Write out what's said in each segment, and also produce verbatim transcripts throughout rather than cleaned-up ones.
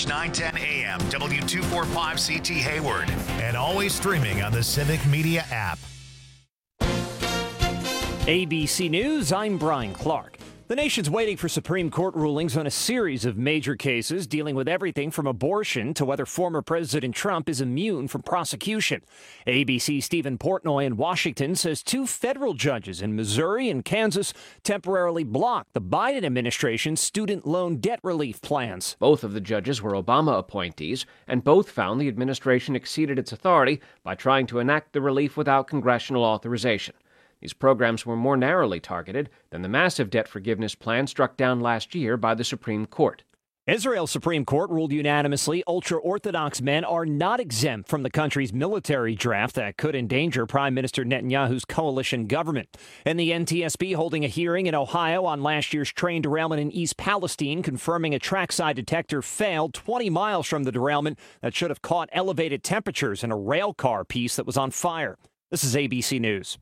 News, nine ten a.m., W two forty-five C T Hayward, and always streaming on the Civic Media app. A B C News, I'm Brian Clark. The nation's waiting for Supreme Court rulings on a series of major cases dealing with everything from abortion to whether former President Trump is immune from prosecution. A B C's Stephen Portnoy in Washington says two federal judges in Missouri and Kansas temporarily blocked the Biden administration's student loan debt relief plans. Both of the judges were Obama appointees, and both found the administration exceeded its authority by trying to enact the relief without congressional authorization. These programs were more narrowly targeted than the massive debt forgiveness plan struck down last year by the Supreme Court. Israel's Supreme Court ruled unanimously ultra-Orthodox men are not exempt from the country's military draft that could endanger Prime Minister Netanyahu's coalition government. And the N T S B holding a hearing in Ohio on last year's train derailment in East Palestine, confirming a trackside detector failed twenty miles from the derailment that should have caught elevated temperatures in a rail car piece that was on fire. This is A B C News.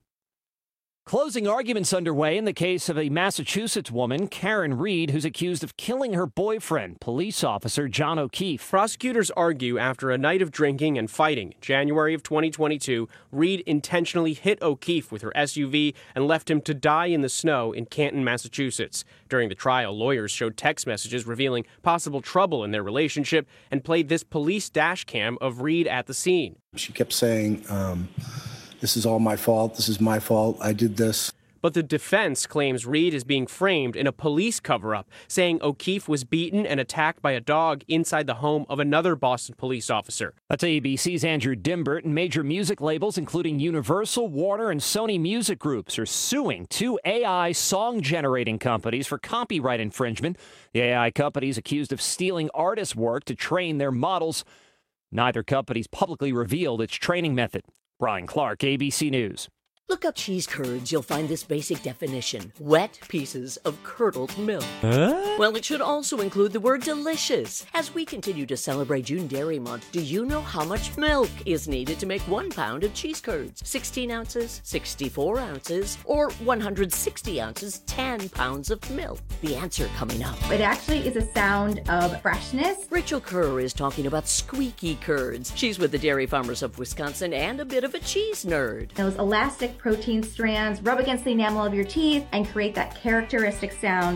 Closing arguments underway in the case of a Massachusetts woman, Karen Reed, who's accused of killing her boyfriend, police officer John O'Keefe. Prosecutors argue after a night of drinking and fighting in January of twenty twenty-two, Reed intentionally hit O'Keefe with her S U V and left him to die in the snow in Canton, Massachusetts. During the trial, lawyers showed text messages revealing possible trouble in their relationship and played this police dash cam of Reed at the scene. She kept saying, um... this is all my fault. This is my fault. I did this. But the defense claims Reed is being framed in a police cover-up, saying O'Keefe was beaten and attacked by a dog inside the home of another Boston police officer. That's A B C's Andrew Dimbert, and major music labels, including Universal, Warner, and Sony Music Groups, are suing two A I song-generating companies for copyright infringement. The A I companies accused of stealing artists' work to train their models. Neither company's publicly revealed its training method. Brian Clark, A B C News. Look up cheese curds. You'll find this basic definition. Wet pieces of curdled milk. Huh? Well, it should also include the word delicious. As we continue to celebrate June Dairy Month, do you know how much milk is needed to make one pound of cheese curds? sixteen ounces, sixty-four ounces, or one hundred sixty ounces, ten pounds of milk? The answer coming up. It actually is a sound of freshness. Rachel Kerr is talking about squeaky curds. She's with the Dairy Farmers of Wisconsin and a bit of a cheese nerd. Those elastic protein strands rub against the enamel of your teeth and create that characteristic sound.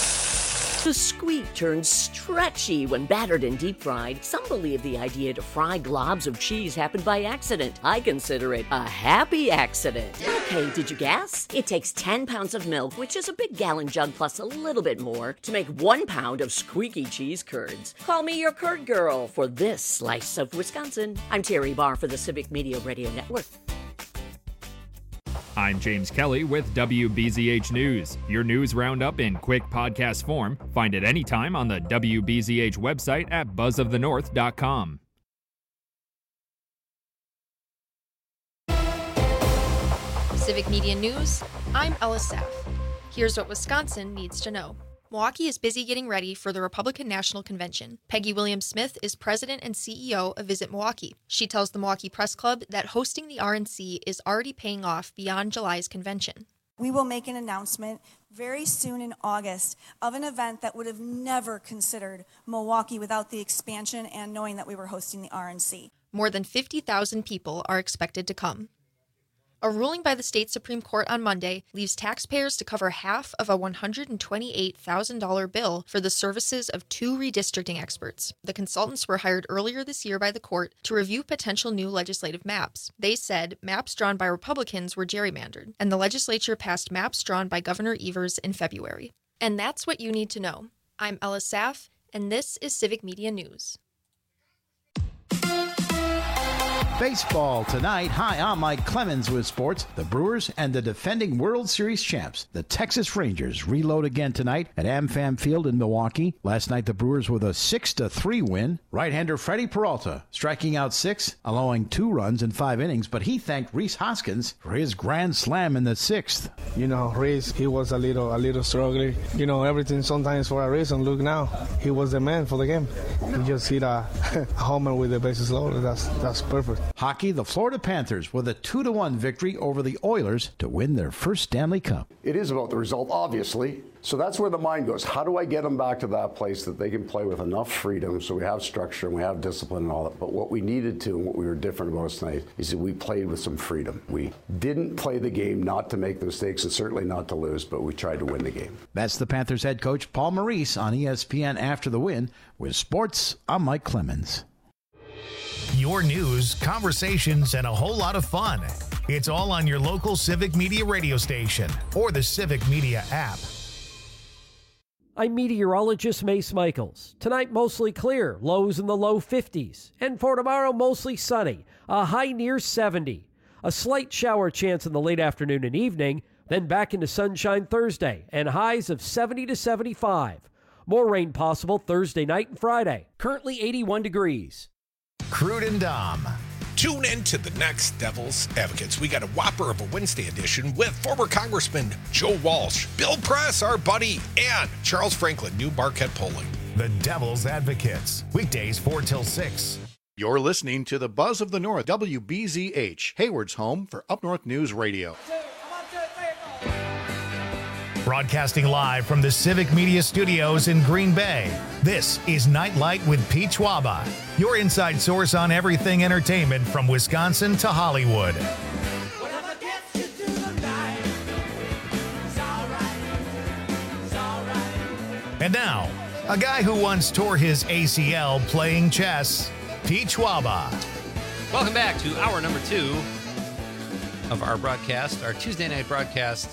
The squeak turns stretchy when battered and deep fried. Some believe the idea to fry globs of cheese happened by accident. I consider it a happy accident. Okay, did you guess? It takes ten pounds of milk, which is a big gallon jug plus a little bit more, to make one pound of squeaky cheese curds. Call me your curd girl for this slice of Wisconsin. I'm Terry Barr for the Civic Media Radio Network. I'm James Kelly with W B Z H News, your news roundup in quick podcast form. Find it anytime on the W B Z H website at buzz of the north dot com. Civic Media News, I'm Ella Saff. Here's what Wisconsin needs to know. Milwaukee is busy getting ready for the Republican National Convention. Peggy Williams-Smith is president and C E O of Visit Milwaukee. She tells the Milwaukee Press Club that hosting the R N C is already paying off beyond July's convention. We will make an announcement very soon in August of an event that would have never considered Milwaukee without the expansion and knowing that we were hosting the R N C. More than fifty thousand people are expected to come. A ruling by the state Supreme Court on Monday leaves taxpayers to cover half of a one hundred twenty-eight thousand dollars bill for the services of two redistricting experts. The consultants were hired earlier this year by the court to review potential new legislative maps. They said maps drawn by Republicans were gerrymandered, and the legislature passed maps drawn by Governor Evers in February. And that's what you need to know. I'm Ella Saff, and this is Civic Media News. Baseball tonight. Hi, I'm Mike Clemens with sports. The Brewers and the defending World Series champs, the Texas Rangers, reload again tonight at AmFam Field in Milwaukee. Last night, the Brewers with a six to three win. Right-hander Freddie Peralta striking out six, allowing two runs in five innings, but he thanked Rhys Hoskins for his grand slam in the sixth. You know, Rhys, he was a little, a little struggling. You know, everything sometimes for a reason. Look now, he was the man for the game. He just hit a, a homer with the bases loaded. That's, that's perfect. Hockey, the Florida Panthers with a two to one victory over the Oilers to win their first Stanley Cup. It is about the result, obviously. So that's where the mind goes. How do I get them back to that place that they can play with enough freedom so we have structure and we have discipline and all that? But what we needed to and what we were different about tonight is that we played with some freedom. We didn't play the game not to make the mistakes and certainly not to lose, but we tried to win the game. That's the Panthers head coach Paul Maurice on E S P N after the win. With sports, I'm Mike Clemens. Your news, conversations, and a whole lot of fun. It's all on your local Civic Media radio station or the Civic Media app. I'm meteorologist Mace Michaels. Tonight, mostly clear, lows in the low fifties. And for tomorrow, mostly sunny, a high near seventy. A slight shower chance in the late afternoon and evening, then back into sunshine Thursday, and highs of seventy to seventy-five. More rain possible Thursday night and Friday. Currently eighty-one degrees. Crude and Dom. Tune in to the next Devil's Advocates. We got a whopper of a Wednesday edition with former Congressman Joe Walsh, Bill Press, our buddy, and Charles Franklin, new Marquette polling. The Devil's Advocates. Weekdays four till six. You're listening to the Buzz of the North, W B Z H, Hayward's home for Up North News Radio. Broadcasting live from the Civic Media Studios in Green Bay, this is Nightlight with Pete Schwaba, your inside source on everything entertainment from Wisconsin to Hollywood. And now, a guy who once tore his A C L playing chess, Pete Schwaba. Welcome back to hour number two of our broadcast, our Tuesday night broadcast.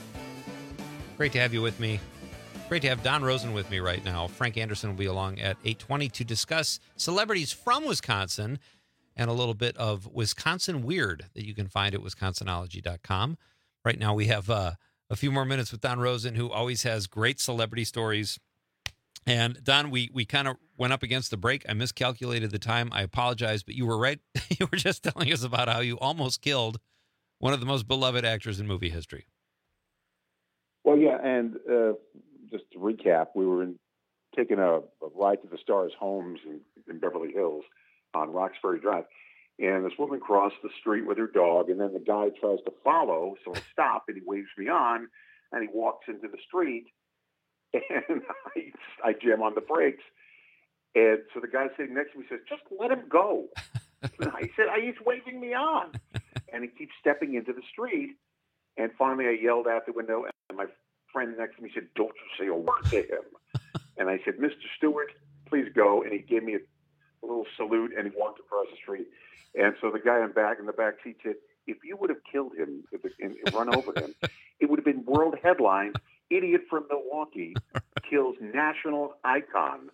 Great to have you with me. Great to have Don Rosen with me right now. Frank Anderson will be along at eight twenty to discuss celebrities from Wisconsin and a little bit of Wisconsin Weird that you can find at wisconsinology dot com. Right now we have uh, a few more minutes with Don Rosen, who always has great celebrity stories. And Don, we, we kind of went up against the break. I miscalculated the time. I apologize, but you were right. You were just telling us about how you almost killed one of the most beloved actors in movie history. Well, yeah, and uh, just to recap, we were in, taking a, a ride to the Stars homes in, in Beverly Hills on Roxbury Drive, and this woman crossed the street with her dog, and then the guy tries to follow, so I stop, and he waves me on, and he walks into the street, and I, I jam on the brakes, and so the guy sitting next to me says, "Just let him go." I said, "He's waving me on," and he keeps stepping into the street. And finally, I yelled out the window, and my friend next to me said, "Don't you say a word to him." And I said, "Mister Stewart, please go." And he gave me a, a little salute, and he walked across the street. And so the guy in back in the back seat said, "If you would have killed him if it, and, and run over him, it would have been world headlines. Idiot from Milwaukee kills national icon."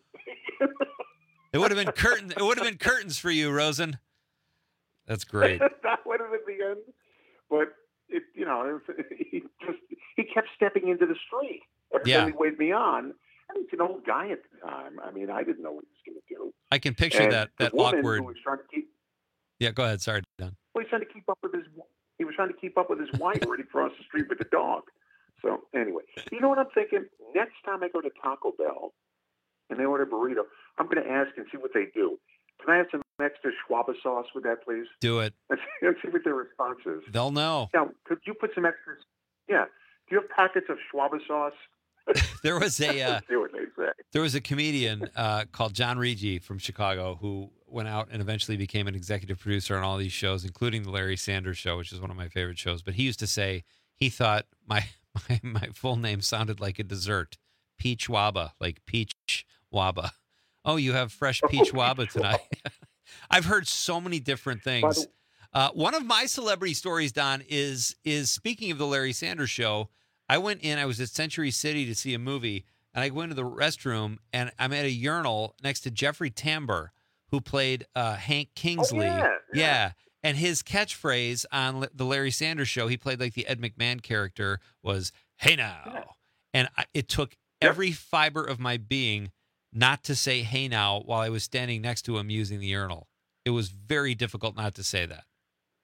It would have been curtain. It would have been curtains for you, Rosen. That's great. That would have been the end. But it, you know, it, he just he kept stepping into the street every yeah. time he waved me on. And he's an old guy at the time. I mean, I didn't know what he was going to do. I can picture and that that the woman awkward. Who was trying to keep, yeah, go ahead. Sorry, Don. Well, he's trying to keep up with his. He was trying to keep up with his wife when he crossed the street with the dog. So anyway, you know what I'm thinking? Next time I go to Taco Bell and they order a burrito, I'm going to ask and see what they do. Can I have some extra Schwaba sauce with that, please? Do it. Let's see, let's see what their response is. They'll know. Now, could you put some extras? Yeah. Do you have packets of Schwaba sauce? There was a uh, see what they say. There was a comedian uh, called John Rigi from Chicago who went out and eventually became an executive producer on all these shows, including the Larry Sanders Show, which is one of my favorite shows. But he used to say he thought my my, my full name sounded like a dessert, peach waba, like peach waba. Oh, you have fresh peach oh, waba peach tonight. I've heard so many different things. Uh, one of my celebrity stories, Don, is is speaking of the Larry Sanders Show. I went in, I was at Century City to see a movie, and I go into the restroom, and I'm at a urinal next to Jeffrey Tambor, who played uh, Hank Kingsley. Oh, yeah, yeah. yeah. And his catchphrase on the Larry Sanders Show, he played like the Ed McMahon character, was, "Hey now." Yeah. And I, it took every fiber of my being not to say "hey now" while I was standing next to him using the urinal. It was very difficult not to say that.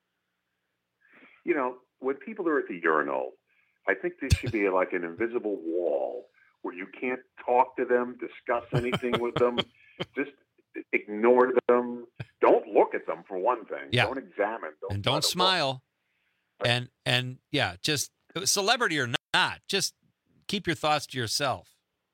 You know, when people are at the urinal, I think there should be like an invisible wall where you can't talk to them, discuss anything with them, just ignore them. Don't look at them for one thing. Yeah. Don't examine. Don't and don't smile. And, and yeah, just celebrity or not, just keep your thoughts to yourself.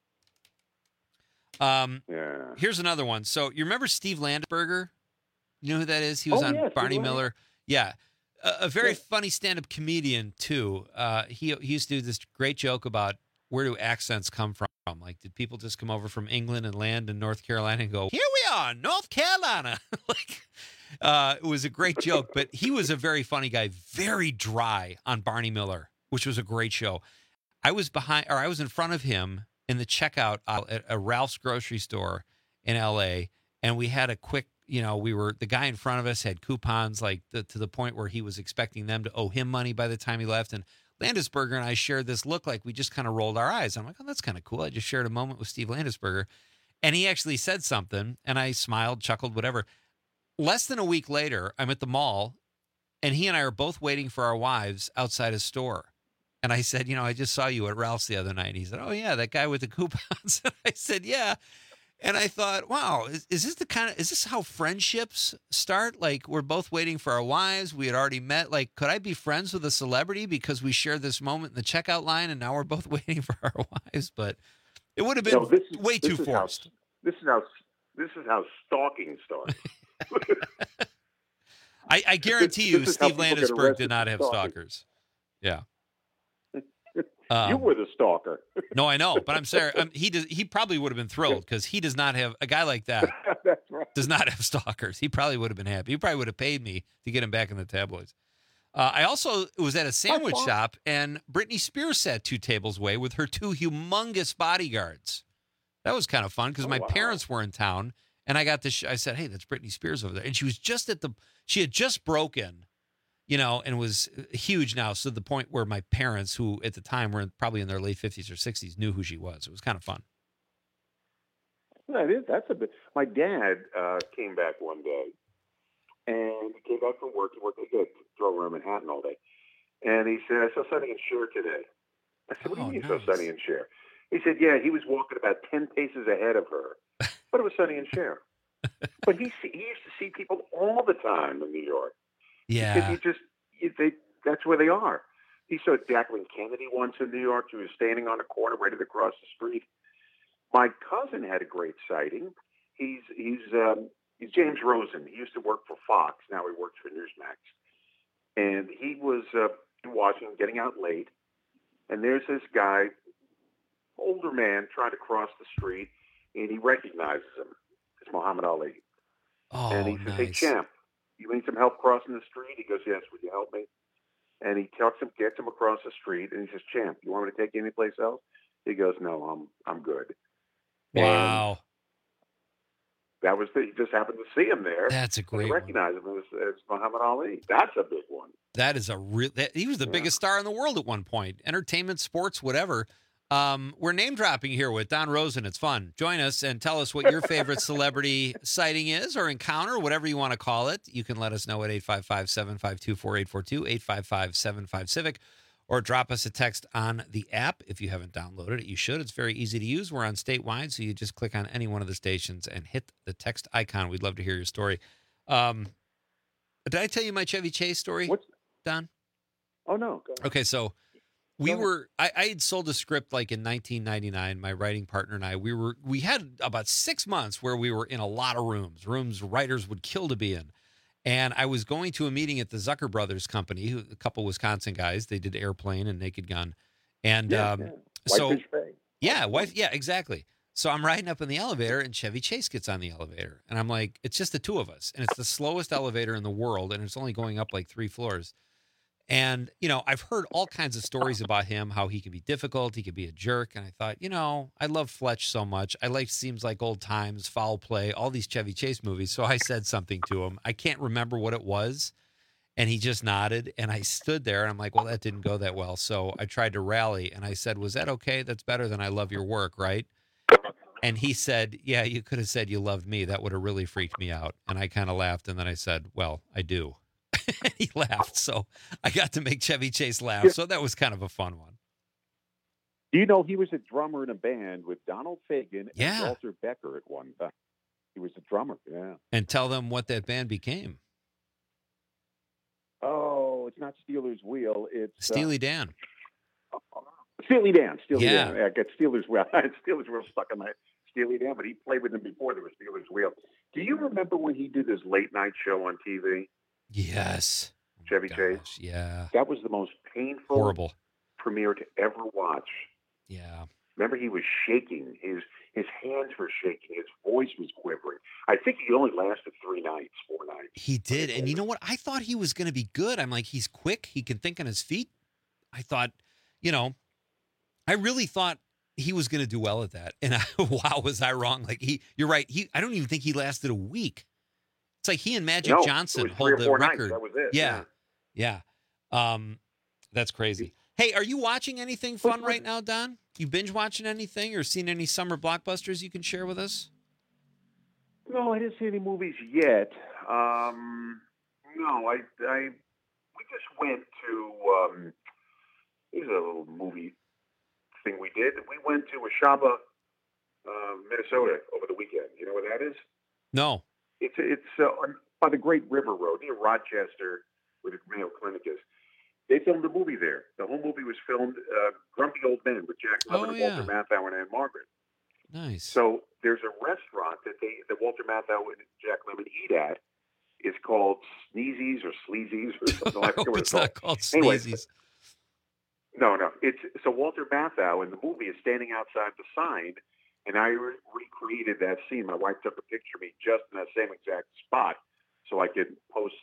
Um, yeah. Here's another one. So you remember Steve Landesberger? You know who that is? He was Oh, on yeah, Barney Steve Miller. Yeah. A, a very Yeah. funny stand-up comedian, too. Uh, he, he used to do this great joke about where do accents come from? Like, did people just come over from England and land in North Carolina and go, here we are, North Carolina? like, uh, it was a great joke, but he was a very funny guy, very dry on Barney Miller, which was a great show. I was behind, or I was in front of him in the checkout aisle at a Ralph's grocery store in L A, and we had a quick, you know, we were, the guy in front of us had coupons, like the, to the point where he was expecting them to owe him money by the time he left. And Landesberger and I shared this look like we just kind of rolled our eyes. I'm like, oh, that's kind of cool. I just shared a moment with Steve Landesberger. And he actually said something, and I smiled, chuckled, whatever. Less than a week later, I'm at the mall, and he and I are both waiting for our wives outside a store. And I said, you know, I just saw you at Ralph's the other night. And he said, oh, yeah, that guy with the coupons. And I said, yeah. And I thought, wow, is, is this the kind of, is this how friendships start? Like, we're both waiting for our wives. We had already met. Like, could I be friends with a celebrity because we shared this moment in the checkout line and now we're both waiting for our wives? But it would have been No, this is, way this too is forced. How, this is how this is how stalking starts. I, I guarantee you, This is how Steve people get Landesberg arrested did not for have stalking. stalkers. Yeah. you Um, were the stalker. No, I know, but I'm sorry. Um, he does. He probably would have been thrilled because he does not have a guy like that. That's right. Does not have stalkers. He probably would have been happy. He probably would have paid me to get him back in the tabloids. Uh, I also was at a sandwich shop, and Britney Spears sat two tables away with her two humongous bodyguards. That was kind of fun because Oh, my wow. parents were in town, and I got this. Sh- I said, "Hey, that's Britney Spears over there," and she was just at the. She had just broken, you know, and was huge now. So the point where my parents, who at the time were in, probably in their late fifties or sixties, knew who she was. It was kind of fun. That is. That's a bit. My dad uh, came back one day, and he came back from work. He worked at the throw room in Manhattan all day, and he said, "I saw Sonny and Cher today." I said, "What Oh, do you mean, nice. saw Sonny and Cher?" He said, "Yeah, he was walking about ten paces ahead of her, but it was Sonny and Cher." But he he used to see people all the time in New York. He said, Yeah. "You just you, they that's where they are." He saw Jacqueline Kennedy once in New York. She was standing on a corner ready to cross the street. My cousin had a great sighting. He's he's um, he's James Rosen. He used to work for Fox. Now he works for Newsmax. And he was uh, in Washington, getting out late. And there's this guy, older man, trying to cross the street, and he recognizes him. It's Muhammad Ali. Oh, and he says, "Hey, nice. champ, you need some help crossing the street?" He goes, "Yes, would you help me?" And he talks him, gets him across the street, and he says, "Champ, you want me to take you anyplace else?" He goes, "No, I'm I'm good." Wow. That was the, he just happened to see him there. That's a and great he one. recognized him as, as Muhammad Ali. That's a big one. That is a real. That, he was the Yeah. biggest star in the world at one point. Entertainment, sports, whatever. Um, we're name dropping here with Don Rosen. It's fun. Join us and tell us what your favorite celebrity sighting is or encounter, whatever you want to call it. You can let us know at eight five five, seven five two, four eight four two, eight five five, seven five Civic, or drop us a text on the app. If you haven't downloaded it, you should. It's very easy to use. We're on statewide, so you just click on any one of the stations and hit the text icon. We'd love to hear your story. Um, did I tell you my Chevy Chase story, What's, Don? oh, no. Go ahead. Okay, so we were I, I had sold a script like in nineteen ninety-nine. My writing partner and I, we were we had about six months where we were in a lot of rooms, rooms writers would kill to be in. And I was going to a meeting at the Zucker Brothers company, who, a couple Wisconsin guys. They did Airplane and Naked Gun. And Yeah, um, yeah. so Whitefish Bay. yeah, wife, yeah, exactly. So I'm riding up in the elevator, and Chevy Chase gets on the elevator, and I'm like, it's just the two of us, and it's the slowest elevator in the world, and it's only going up like three floors. And, you know, I've heard all kinds of stories about him, how he can be difficult, he could be a jerk. And I thought, you know, I love Fletch so much. I like Seems Like Old Times, Foul Play, all these Chevy Chase movies. So I said something to him. I can't remember what it was. And he just nodded. And I stood there and I'm like, well, that didn't go that well. So I tried to rally and I said, was that okay? That's better than I love your work, right? And he said, yeah, you could have said you loved me. That would have really freaked me out. And I kind of laughed. And then I said, well, I do. He laughed, so I got to make Chevy Chase laugh. So that was kind of a fun one. Do you know he was a drummer in a band with Donald Fagen Yeah. and Walter Becker at one time? He was a drummer, yeah. And tell them what that band became. it's not Steelers Wheel. It's Steely uh, Dan. Steely Dan. Steely Yeah. Dan. I got Steelers Wheel. I had Steelers Wheel stuck in my Steely Dan, but he played with them before there was Steelers Wheel. Do you remember when he did his late night show on T V? Yes. Chevy Gosh, Chase. Yeah. That was the most painful Horrible. premiere to ever watch. Yeah. Remember, he was shaking. His his hands were shaking. His voice was quivering. I think he only lasted three nights, four nights. He did. And you know what? I thought he was going to be good. I'm like, he's quick. He can think on his feet. I thought, you know, I really thought he was going to do well at that. And I, wow, was I wrong? Like, he, you're right. He, I don't even think he lasted a week. It's like he and Magic No, Johnson it was three hold or the four record. Nights. That was it. Yeah. Yeah. Um, that's crazy. Hey, are you watching anything fun right now, Don? You binge watching anything or seen any summer blockbusters you can share with us? No, I didn't see any movies yet. Um, no, I, I, we just went to, um, there's a little movie thing we did. We went to Ashaba, uh, Minnesota over the weekend. You know where that is? No. It's, it's uh, on, by the Great River Road near Rochester, where the Mayo Clinic is. They filmed a movie there. The whole movie was filmed, uh, Grumpy Old Men with Jack Lemmon Oh, and yeah. Walter Matthau and Anne Margaret. Nice. So there's a restaurant that they that Walter Matthau and Jack Lemmon eat at. It's called Sneezy's or Sleazy's or something like that. It's not called Anyway, Sneezy's. no, no. It's so Walter Matthau in the movie is standing outside the sign, and I re- recreated that scene. My wife took a picture of me just in that same exact spot, so I could post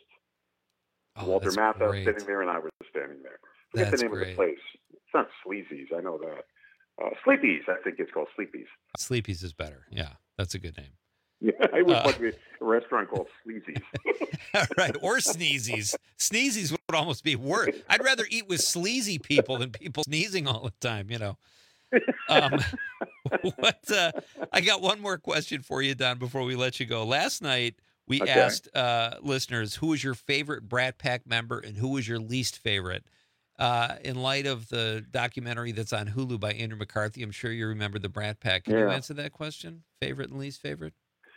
Oh, Walter that's Matthau great. sitting there, and I was standing there. Forget That's the name great. of the place. It's not Sleazy's. I know that. Uh, Sleepy's. I think it's called Sleepy's. Sleepy's is better. Yeah, that's a good name. Yeah, I would Uh, want to be a restaurant called Sleazy's. Right, or Sneezy's. Sneezy's would almost be worse. I'd rather eat with sleazy people than people sneezing all the time, you know. Um, what? Uh, I got one more question for you, Don, before we let you go. Last night, we Okay. asked uh, listeners who was your favorite Brat Pack member and who was your least favorite. Uh, in light of the documentary that's on Hulu by Andrew McCarthy, I'm sure you remember the Brat Pack. Can you Yeah. answer that question? Favorite and least favorite?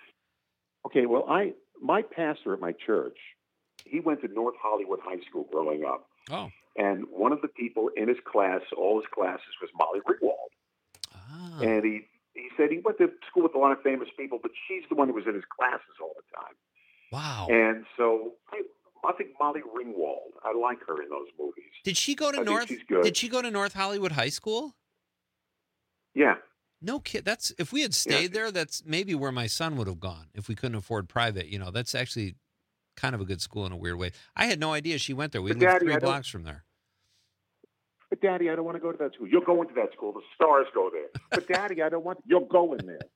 Okay, well, I my pastor at my church, he went to North Hollywood High School growing up. Oh. And one of the people in his class, all his classes, was Molly Ringwald. Ah. And he, he said he went to school with a lot of famous people, but she's the one who was in his classes all the time. Wow. And so I, I think Molly Ringwald, I like her in those movies. Did she go to I think North? she's good. Did she go to North Hollywood High School? Yeah. No kid. That's if we had stayed there. That's maybe where my son would have gone if we couldn't afford private. You know, that's actually kind of a good school in a weird way. I had no idea she went there. We But lived Daddy, three I don't- blocks from there. But Daddy, I don't want to go to that school. You're going to that school. The stars go there. But Daddy, I don't want. You're going there.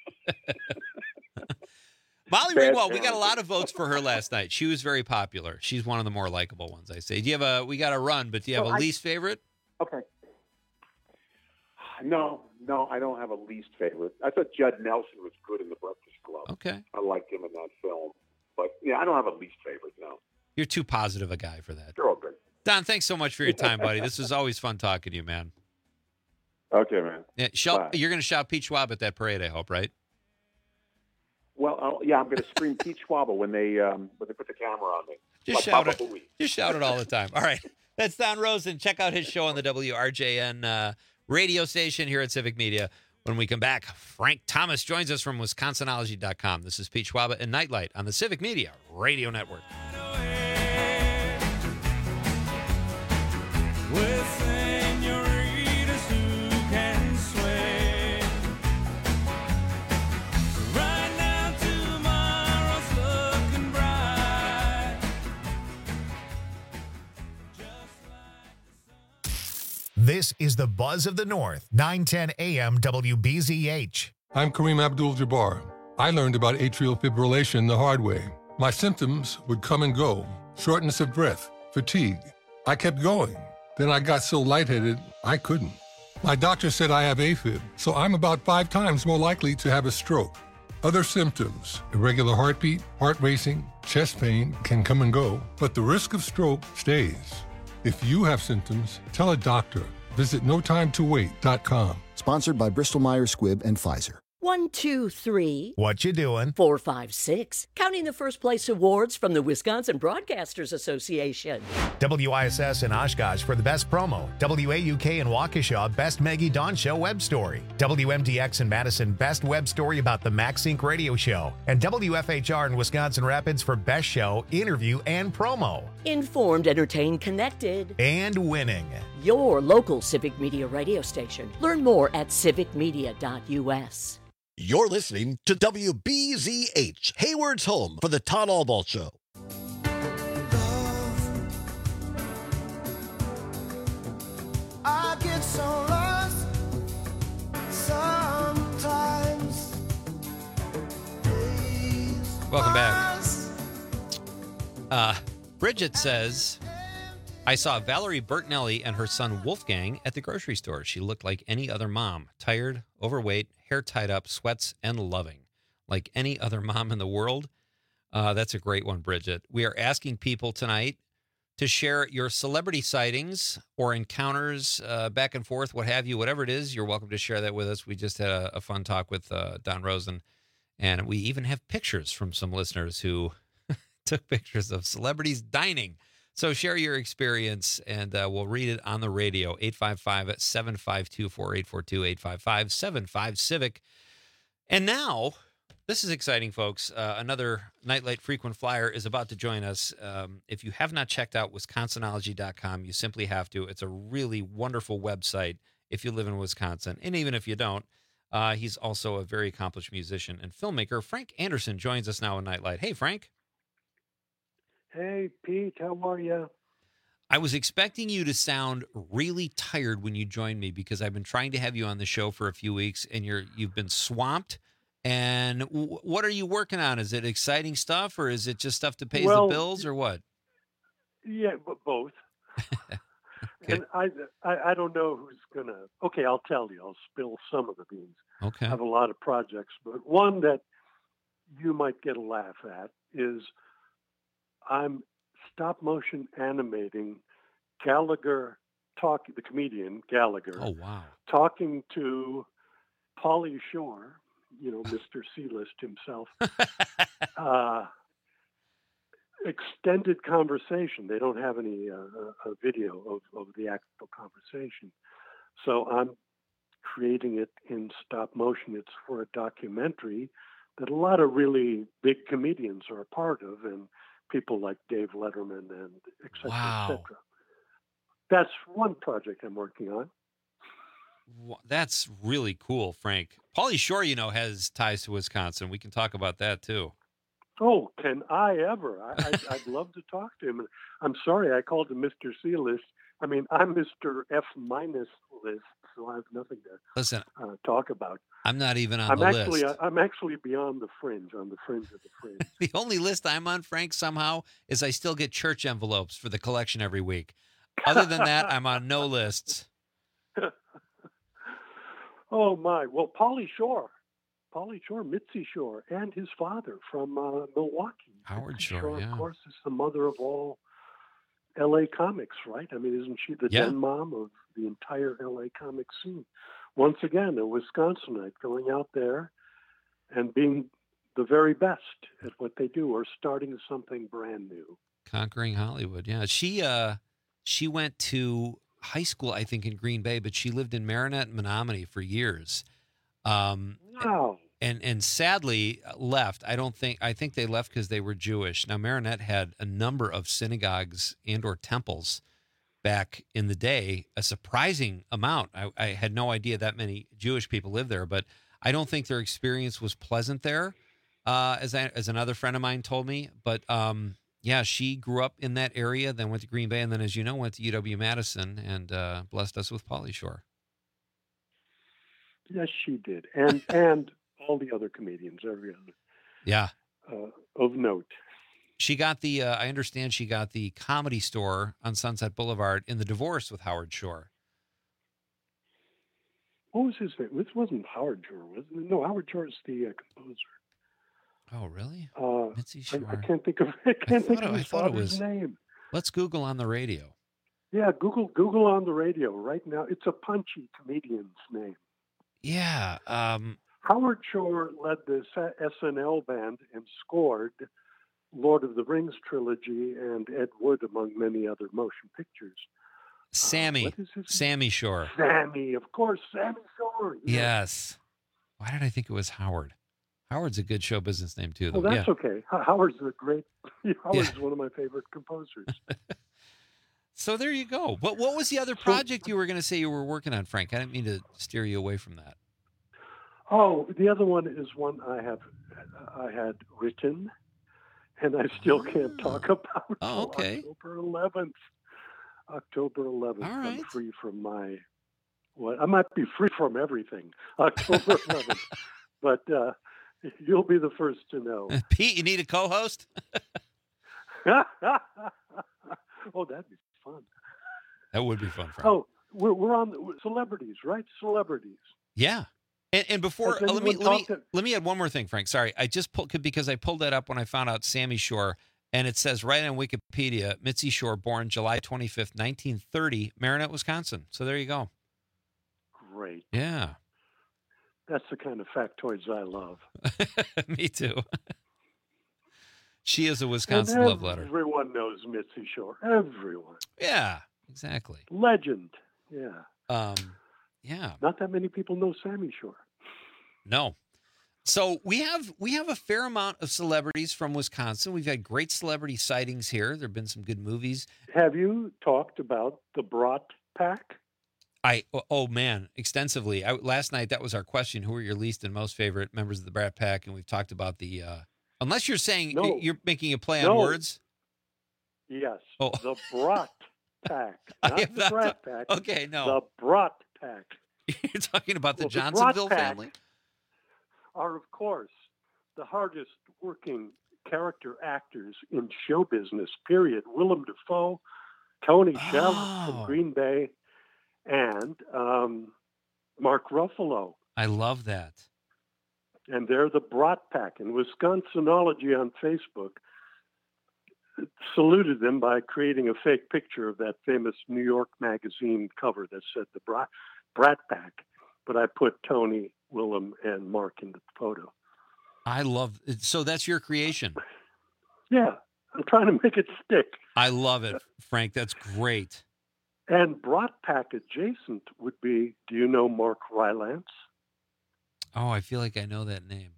Molly Bad Ringwald, we got a parenting. lot of votes for her last night. She was very popular. She's one of the more likable ones, I say. Do you have a? We got to run, but do you have Well, a I- least favorite? Okay. No, no, I don't have a least favorite. I thought Judd Nelson was good in The Breakfast Club. Okay. I liked him in that film. But, yeah, I don't have a least favorite, no. You're too positive a guy for that. They're all good. Don, thanks so much for your time, buddy. This was always fun talking to you, man. Okay, man. Yeah, shout, Bye. you're going to shout Pete Schwab at that parade, I hope, right? Well, I'll, yeah, I'm going to scream Pete Schwab when they um, when they put the camera on me. Just Like shout Papa it. Booey. Just shout it all the time. All right. That's Don Rosen. Check out his show on the W R J N uh, radio station here at Civic Media. When we come back, Frank Thomas joins us from Wisconsinology dot com. This is Pete Schwab and Nightlight on the Civic Media Radio Network. With senoritas who can sway. Right now, tomorrow's looking bright. This is the Buzz of the North, nine ten A M W B Z H. I'm Kareem Abdul-Jabbar. I learned about atrial fibrillation the hard way. My symptoms would come and go, shortness of breath, fatigue. I kept going. Then I got so lightheaded, I couldn't. My doctor said I have AFib, so I'm about five times more likely to have a stroke. Other symptoms, irregular heartbeat, heart racing, chest pain can come and go, but the risk of stroke stays. If you have symptoms, tell a doctor. Visit no time to wait dot com. Sponsored by Bristol Myers Squibb and Pfizer. One, two, three. What you doing? Four, five, six. Counting the first place awards from the Wisconsin Broadcasters Association. W I S S in Oshkosh for the best promo. W A U K in Waukesha, best Maggie Dawn Show web story. W M D X in Madison, best web story about the MaxSync radio show. And W F H R in Wisconsin Rapids for best show, interview, and promo. Informed, entertained, connected. And winning. Your local Civic Media radio station. Learn more at civic media dot U S. You're listening to W B Z H, Hayward's home for the Todd Albaugh Show. I get so lost sometimes. Welcome back. Uh, Bridget says, I saw Valerie Bertinelli and her son Wolfgang at the grocery store. She looked like any other mom, tired, overweight, hair tied up, sweats, and loving, like any other mom in the world. Uh, that's a great one, Bridget. We are asking people tonight to share your celebrity sightings or encounters, uh, back and forth, what have you, whatever it is. You're welcome to share that with us. We just had a, a fun talk with uh, Don Rosen, and we even have pictures from some listeners who took pictures of celebrities dining. So share your experience, and uh, we'll read it on the radio. eight five five, seven five two, four eight four two, eight five five, seven five, CIVIC. And now, this is exciting, folks. Uh, another Nightlight frequent flyer is about to join us. Um, if you have not checked out wisconsinology dot com, you simply have to. It's a really wonderful website if you live in Wisconsin, and even if you don't. Uh, he's also a very accomplished musician and filmmaker. Frank Anderson joins us now in Nightlight. Hey, Frank. Hey, Pete, how are you? I was expecting you to sound really tired when you joined me because I've been trying to have you on the show for a few weeks, and you're you've been swamped. And w- what are you working on? Is it exciting stuff, or is it just stuff that pays Well, the bills, or what? Yeah, but both. Okay. And I, I, I don't know who's gonna. Okay, I'll tell you. I'll spill some of the beans. Okay. I have a lot of projects, but one that you might get a laugh at is I'm stop motion animating Gallagher talking, the comedian Gallagher. Oh, wow. Talking to Pauly Shore, you know, Mister C-list himself. uh, extended conversation. They don't have any uh, a video of, of the actual conversation. So I'm creating it in stop motion. It's for a documentary that a lot of really big comedians are a part of, and people like Dave Letterman and et cetera, Wow. et cetera. That's one project I'm working on. Wa- That's really cool, Frank. Pauly Shore, you know, has ties to Wisconsin. We can talk about that, too. Oh, can I ever? I, I'd, I'd love to talk to him. I'm sorry I called him Mister C-list. I mean, I'm Mister F minus list, so I have nothing to Listen, uh, talk about. I'm not even on I'm the actually list. I'm actually beyond the fringe, on the fringe of the fringe. The only list I'm on, Frank, somehow, is I still get church envelopes for the collection every week. Other than that, I'm on no lists. Oh my! Well, Pauly Shore, Pauly Shore, Mitzi Shore, and his father from uh, Milwaukee. Howard Mitzi Shore, Shore, yeah. of course, is the mother of all L A comics, right? I mean, isn't she the Yeah. den mom of the entire L A comic scene? Once again, a Wisconsinite going out there and being the very best at what they do, or starting something brand new. Conquering Hollywood, yeah. She uh, she went to high school, I think, in Green Bay, but she lived in Marinette and Menominee for years. Um, Wow. and and sadly left. I don't think I think they left because they were Jewish. Now Marinette had a number of synagogues and or temples back in the day, a surprising amount. I, I had no idea that many Jewish people lived there, but I don't think their experience was pleasant there, uh, as I, as another friend of mine told me. But um, yeah, she grew up in that area, then went to Green Bay, and then, as you know, went to U W Madison and uh, blessed us with Pauly Shore. Yes, she did, and and all the other comedians, every other Yeah. uh, of note. She got the, uh, I understand she got the Comedy Store on Sunset Boulevard in The Divorce with Howard Shore. What was his name? This wasn't Howard Shore, was it? No, Howard Shore is the uh, composer. Oh, really? Uh, Mitzi I, Shore. I can't think of I can't think thought of it- I his thought it father's was- name. Let's Google on the radio. Yeah, Google Google on the radio right now. It's a punchy comedian's name. Yeah. Um, Howard Shore led the S N L band and scored Lord of the Rings trilogy and Ed Wood, among many other motion pictures. Sammy. Uh, Sammy Shore. Sammy, of course, Sammy Shore. Yes. yes. Why did I think it was Howard? Howard's a good show business name, too, though. Well, that's yeah. okay. Howard's a great, Howard's yeah. one of my favorite composers. So there you go. But what was the other project you were going to say you were working on, Frank? I didn't mean to steer you away from that. Oh, the other one is one I have, I had written, and I still can't talk about. Oh, okay. October eleventh. October eleventh. All right. I'm free from my, what? I might be free from everything. October eleventh. But uh, you'll be the first to know. Pete, you need a co-host? Oh, that'd be fun. That would be fun, Frank. Oh, we're, we're on the, celebrities, right? Celebrities. Yeah. And, and before, Has uh, let me let me to... let me add one more thing, Frank. Sorry, I just pulled because I pulled that up when I found out Sammy Shore, and it says right on Wikipedia, Mitzi Shore, born July twenty-fifth, nineteen thirty, Marinette, Wisconsin. So there you go. Great. Yeah. That's the kind of factoids I love. Me too. She is a Wisconsin love letter. Everyone knows Mitzi Shore. Everyone. Yeah, exactly. Legend. Yeah. Um, yeah. Not that many people know Sammy Shore. No. So we have we have a fair amount of celebrities from Wisconsin. We've had great celebrity sightings here. There have been some good movies. Have you talked about the Brat Pack? I oh man, extensively. I, last night that was our question: who are your least and most favorite members of the Brat Pack? And we've talked about the. Uh, unless you're saying no. you're making a play no. on words. Yes. Oh. The Brat Pack, not the not Brat the, Pack. Okay, no. The Brat Pack. You're talking about the well, Johnsonville the Brat family. Pack are, of course, the hardest working character actors in show business. Period. Willem Dafoe, Tony Shalhoub Oh. from Green Bay, and um, Mark Ruffalo. I love that. And they're the Brat Pack. And Wisconsinology on Facebook saluted them by creating a fake picture of that famous New York magazine cover that said the Brat, Brat Pack. But I put Tony, Willem, and Mark in the photo. I love it. So that's your creation. Yeah, I'm trying to make it stick. I love it, Frank. That's great. And Brat Pack adjacent would be, do you know Mark Rylance? Oh, I feel like I know that name.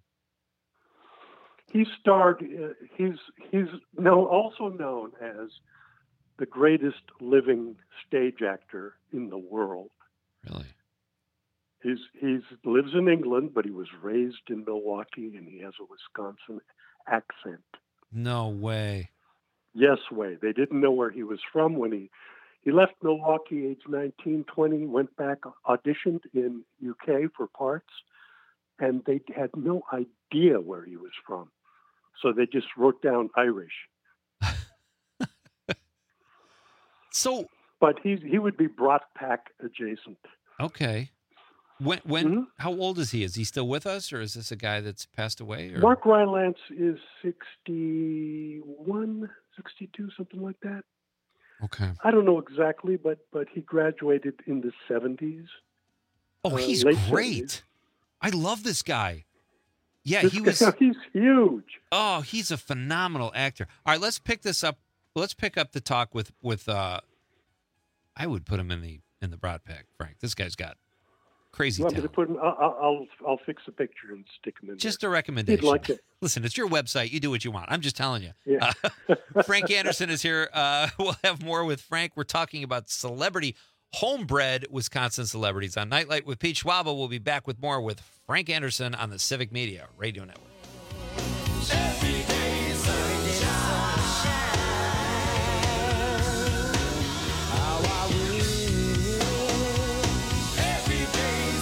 He starred, uh, he's, he's known, also known as the greatest living stage actor in the world. Really? He's, he's lives in England, but he was raised in Milwaukee, and he has a Wisconsin accent. No way. Yes way. They didn't know where he was from when he He left Milwaukee age nineteen, twenty, went back, auditioned in U K for parts, and they had no idea where he was from. So they just wrote down Irish. So, but he he would be Brat Pack adjacent. Okay. When when Mm-hmm. how old is he? Is he still with us, or is this a guy that's passed away? Or? Mark Rylance is sixty-one, sixty-two, something like that. Okay. I don't know exactly, but but he graduated in the seventies. Oh, uh, he's late great. seventies. I love this guy. Yeah, This he was. guy, he's huge. Oh, he's a phenomenal actor. All right, let's pick this up. Let's pick up the talk with with. uh I would put him in the in the Brat Pack, Frank. This guy's got crazy You want me talent. to put him? I'll, I'll I'll fix a picture and stick him in. Just there. a recommendation. He'd like it. Listen, it's your website. You do what you want. I'm just telling you. Yeah. Uh, Frank Anderson is here. Uh, we'll have more with Frank. We're talking about celebrity, homebred Wisconsin celebrities on Nightlight with Pete Schwaba. We'll be back with more with Frank Anderson on the Civic Media Radio Network. Every day sunshine. How I wish every day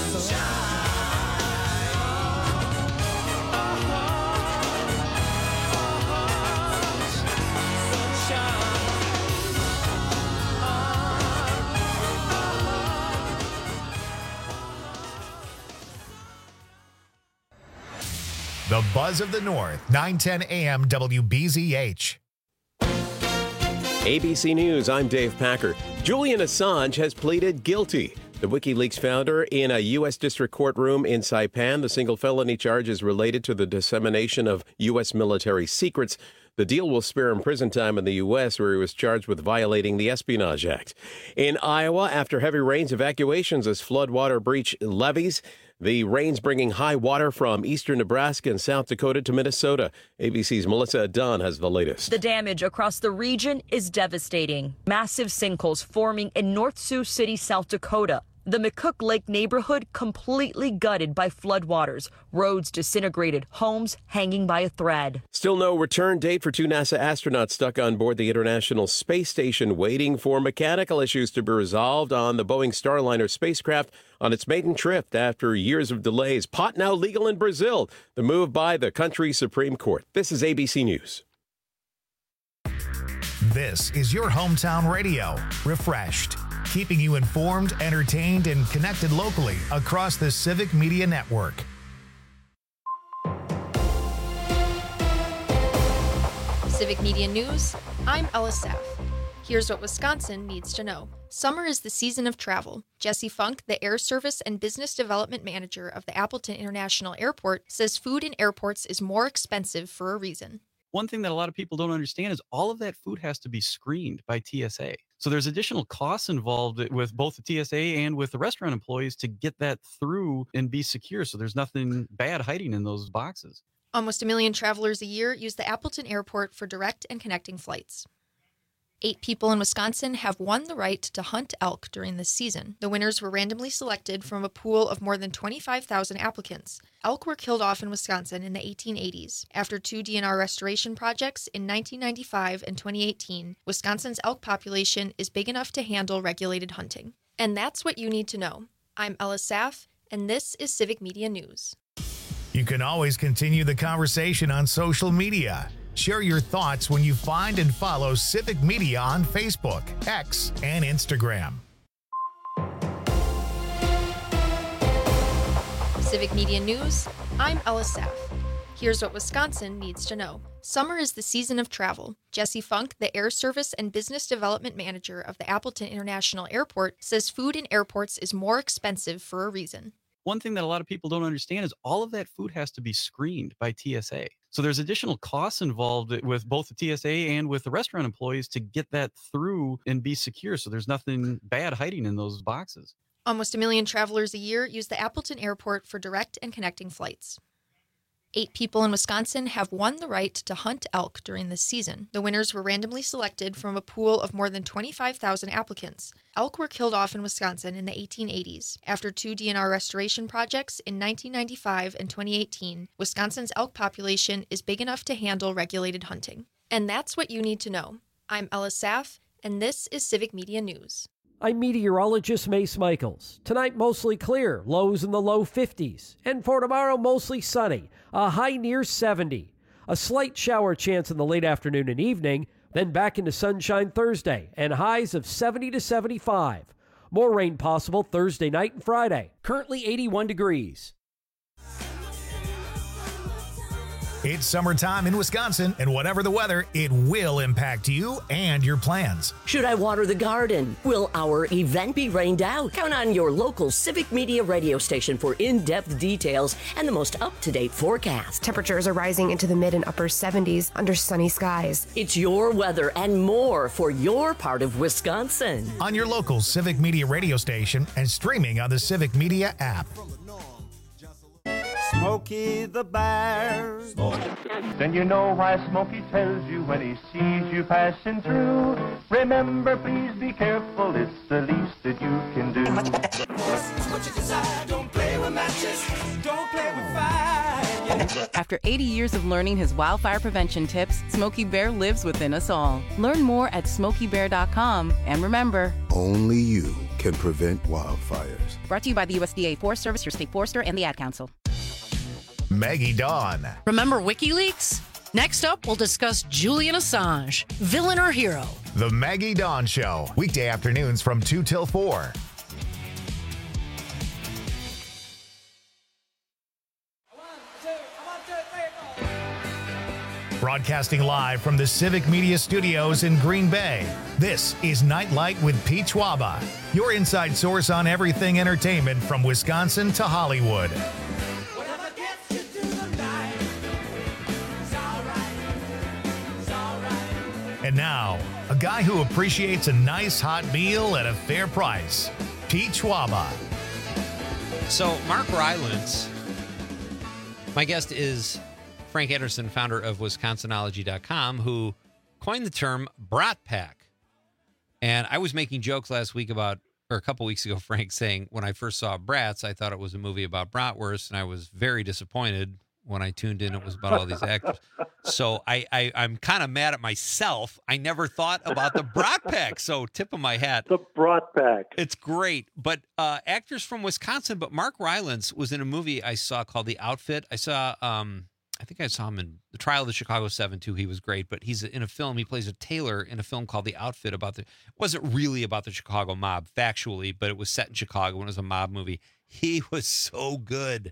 The Buzz of the North, nine ten A M W B Z H. A B C News, I'm Dave Packer. Julian Assange has pleaded guilty. The WikiLeaks founder in a U S district courtroom in Saipan. The single felony charge is related to the dissemination of U S military secrets. The deal will spare him prison time in the U S, where he was charged with violating the Espionage Act. In Iowa, after heavy rains, evacuations as floodwater breach levees. The rains bringing high water from eastern Nebraska and South Dakota to Minnesota. A B C's Melissa Dunn has the latest. The damage across the region is devastating. Massive sinkholes forming in North Sioux City, South Dakota. The McCook Lake neighborhood completely gutted by floodwaters, roads disintegrated, homes hanging by a thread. Still no return date for two NASA astronauts stuck on board the International Space Station, waiting for mechanical issues to be resolved on the Boeing Starliner spacecraft on its maiden trip after years of delays. Pot now legal in Brazil, the move by the country's Supreme Court. This is A B C News. This is your hometown radio, refreshed, keeping you informed, entertained, and connected locally across the Civic Media Network. Civic Media News, I'm Ella Saff. Here's what Wisconsin needs to know. Summer is the season of travel. Jesse Funk, the Air Service and Business Development Manager of the Appleton International Airport, says food in airports is more expensive for a reason. One thing that a lot of people don't understand is all of that food has to be screened by T S A. So there's additional costs involved with both the T S A and with the restaurant employees to get that through and be secure. So there's nothing bad hiding in those boxes. Almost a million travelers a year use the Appleton Airport for direct and connecting flights. Eight people in Wisconsin have won the right to hunt elk during this season. The winners were randomly selected from a pool of more than twenty-five thousand applicants. Elk were killed off in Wisconsin in the eighteen eighties. After two D N R restoration projects in nineteen ninety-five and twenty eighteen, Wisconsin's elk population is big enough to handle regulated hunting. And that's what you need to know. I'm Ella Saff, and this is Civic Media News. You can always continue the conversation on social media. Share your thoughts when you find and follow Civic Media on Facebook, X, and Instagram. Civic Media News, I'm Ella Saff. Here's what Wisconsin needs to know. Summer is the season of travel. Jesse Funk, the Air Service and Business Development Manager of the Appleton International Airport, says food in airports is more expensive for a reason. One thing that a lot of people don't understand is all of that food has to be screened by T S A. So there's additional costs involved with both the T S A and with the restaurant employees to get that through and be secure. So there's nothing bad hiding in those boxes. Almost a million travelers a year use the Appleton Airport for direct and connecting flights. Eight people in Wisconsin have won the right to hunt elk during this season. The winners were randomly selected from a pool of more than twenty-five thousand applicants. Elk were killed off in Wisconsin in the eighteen eighties. After two D N R restoration projects in nineteen ninety-five and twenty eighteen, Wisconsin's elk population is big enough to handle regulated hunting. And that's what you need to know. I'm Ella Saff, and this is Civic Media News. I'm meteorologist Mace Michaels. Tonight, mostly clear, lows in the low fifties. And for tomorrow, mostly sunny, a high near seventy. A slight shower chance in the late afternoon and evening, then back into sunshine Thursday, and highs of seventy to seventy-five. More rain possible Thursday night and Friday. Currently eighty-one degrees. It's summertime in Wisconsin, and whatever the weather, it will impact you and your plans. Should I water the garden? Will our event be rained out? Count on your local Civic Media radio station for in-depth details and the most up-to-date forecast. Temperatures are rising into the mid and upper seventies under sunny skies. It's your weather and more for your part of Wisconsin. On your local Civic Media radio station and streaming on the Civic Media app. Smokey the Bear. Then you know why Smokey tells you when he sees you passing through. Remember, please be careful, it's the least that you can do. What you desire, don't play with matches, don't play with fire. After eighty years of learning his wildfire prevention tips, Smokey Bear lives within us all. Learn more at smokey bear dot com, and remember, only you can prevent wildfires. Brought to you by the U S D A Forest Service, your state forester, and the Ad Council. Maggie Dawn. Remember WikiLeaks? Next up, we'll discuss Julian Assange, villain or hero. The Maggie Dawn Show, weekday afternoons from two till four. Broadcasting live from the Civic Media Studios in Green Bay, this is Nightlight with Pete Schwaba, your inside source on everything entertainment from Wisconsin to Hollywood. And now, a guy who appreciates a nice hot meal at a fair price, Pete Schwaba. So, Mark Rylance, my guest is Frank Anderson, founder of Wisconsinology dot com, who coined the term Brat Pack. And I was making jokes last week about, or a couple weeks ago, Frank, saying when I first saw Bratz, I thought it was a movie about bratwurst, and I was very disappointed when I tuned in. It was about all these actors. So I, I, I'm kind of mad at myself. I never thought about the Brat Pack. So tip of my hat. The Brat Pack. It's great. But uh, actors from Wisconsin. But Mark Rylance was in a movie I saw called The Outfit. I saw, um, I think I saw him in The Trial of the Chicago Seven too. He was great. But he's in a film. He plays a tailor in a film called The Outfit about the. It wasn't really about the Chicago mob factually, but it was set in Chicago and it was a mob movie. He was so good.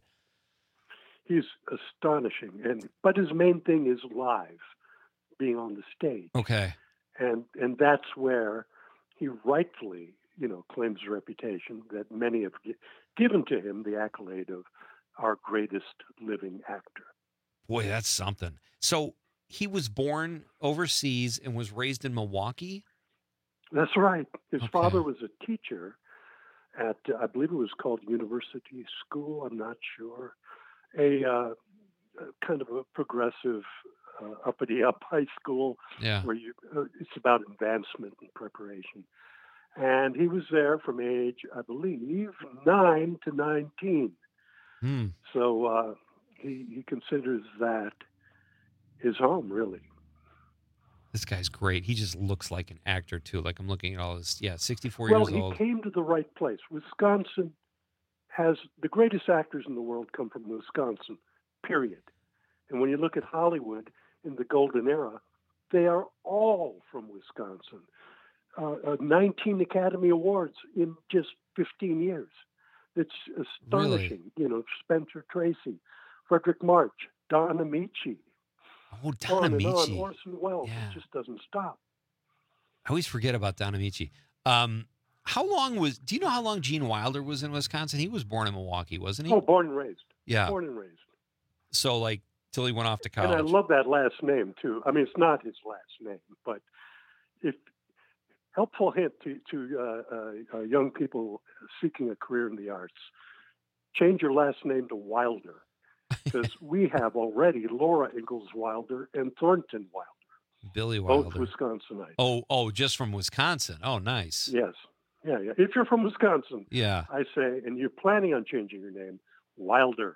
He's astonishing, and but his main thing is live, being on the stage. Okay, and and that's where he rightfully, you know, claims a reputation that many have gi- given to him the accolade of our greatest living actor. Boy, that's something. So he was born overseas and was raised in Milwaukee. That's right. His okay. father was a teacher at, uh, I believe it was called University School. I'm not sure. A uh, kind of a progressive, uh, uppity up high school yeah. where you uh, it's about advancement and preparation. And he was there from age, I believe, nine to nineteen. Hmm. So uh, he he considers that his home, really. This guy's great. He just looks like an actor too. Like I'm looking at all his, yeah, sixty-four well, years he old. came to the right place. Wisconsin has the greatest actors in the world come from Wisconsin, period. And when you look at Hollywood in the golden era, they are all from Wisconsin. Uh, uh, nineteen Academy Awards in just fifteen years. It's astonishing. Really? You know, Spencer Tracy, Frederick March, Don Amici. Oh, Don on Amici. And on. Orson Welles. Yeah. It just doesn't stop. I always forget about Don Amici. Um, How long was, do you know how long Gene Wilder was in Wisconsin? He was born in Milwaukee, wasn't he? Oh, born and raised. Yeah. Born and raised. So, like, till he went off to college. And I love that last name, too. I mean, it's not his last name, but if helpful hint to, to uh, uh, uh, young people seeking a career in the arts, change your last name to Wilder, because we have already Laura Ingalls Wilder and Thornton Wilder. Billy Wilder. Both Wisconsinites. Oh, oh, just from Wisconsin. Oh, nice. Yes. Yeah, yeah. If you're from Wisconsin, yeah, I say, and you're planning on changing your name, Wilder.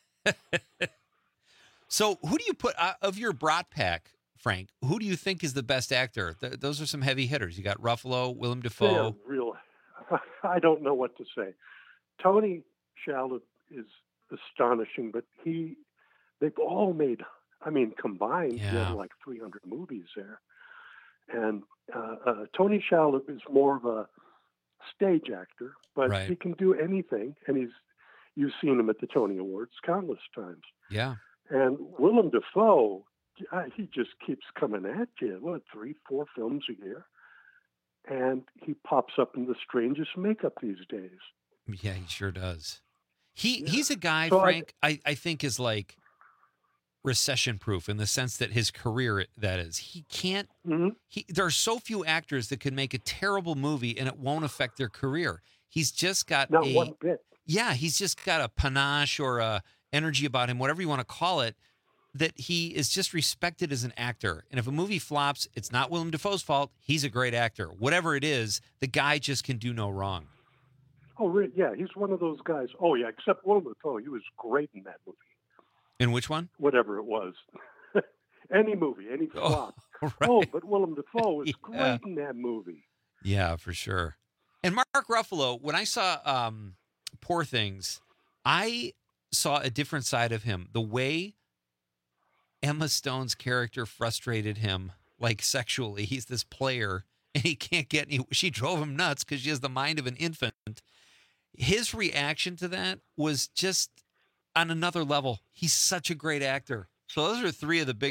So, who do you put uh, of your Brat Pack, Frank? Who do you think is the best actor? Th- those are some heavy hitters. You got Ruffalo, Willem Dafoe. Yeah, real. I don't know what to say. Tony Shalhoub is astonishing, but he, they've all made. I mean, combined, yeah. you have like three hundred movies there, and uh, uh, Tony Shalhoub is more of a stage actor, but right. he can do anything, and he's you've seen him at the Tony Awards countless times. Yeah. And Willem Dafoe, he just keeps coming at you. What, three, four films a year? And he pops up in the strangest makeup these days. Yeah, he sure does. He yeah. He's a guy, so Frank, I, I, I think is like recession-proof in the sense that his career, that is. He can't, mm-hmm. he, there are so few actors that can make a terrible movie and it won't affect their career. He's just got Not a, one bit. Yeah, he's just got a panache or a energy about him, whatever you want to call it, that he is just respected as an actor. And if a movie flops, it's not Willem Dafoe's fault. He's a great actor. Whatever it is, the guy just can do no wrong. Oh, really? Yeah, he's one of those guys. Oh, yeah, except Willem Dafoe. He was great in that movie. In which one? Whatever it was. Any movie, any flop. Oh, right. Oh, but Willem Dafoe was yeah. great in that movie. Yeah, for sure. And Mark Ruffalo, when I saw um, Poor Things, I saw a different side of him. The way Emma Stone's character frustrated him, like sexually. He's this player, and he can't get any. She drove him nuts because she has the mind of an infant. His reaction to that was just on another level. He's such a great actor. So those are three of the biggest,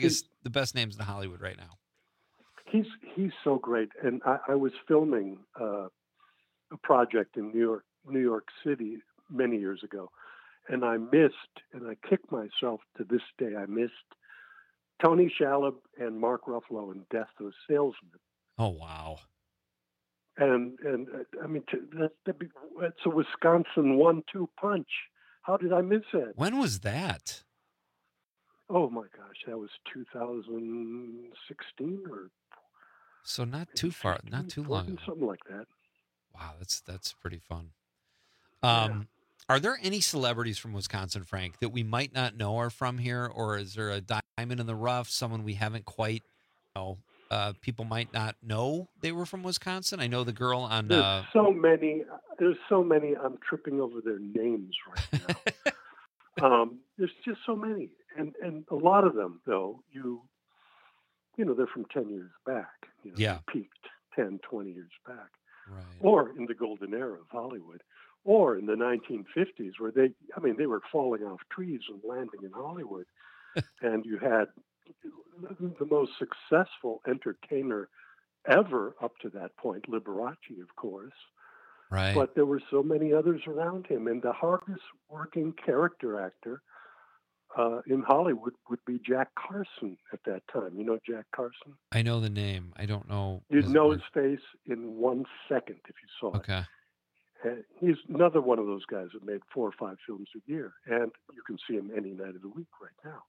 the best names in Hollywood right now. He's he's so great, and I, I was filming uh, a project in New York, New York City many years ago, and I missed, and I kick myself to this day. I missed Tony Shalhoub and Mark Ruffalo in Death of a Salesman. Oh wow! And and uh, I mean, that, that be, that's a Wisconsin one-two punch. How did I miss that? When was that? Oh my gosh, that was two thousand sixteen or so not too far, not too long ago. Something like that. Wow, that's that's pretty fun. Um, yeah. Are there any celebrities from Wisconsin, Frank, that we might not know are from here, or is there a diamond in the rough, someone we haven't quite, you know, uh, people might not know they were from Wisconsin? I know the girl on. There's uh, so many. There's so many. I'm tripping over their names right now. um, there's just so many, and and a lot of them, though, you, you know, they're from ten years back. You know, yeah, they peaked ten, twenty years back, right? Or in the golden era of Hollywood. Or in the nineteen fifties, where they, I mean, they were falling off trees and landing in Hollywood. And you had the most successful entertainer ever up to that point, Liberace, of course. Right. But there were so many others around him. And the hardest working character actor uh, in Hollywood would be Jack Carson at that time. You know Jack Carson? I know the name. I don't know. You'd know his face in one second if you saw it. Okay. And he's another one of those guys that made four or five films a year, and you can see him any night of the week right now.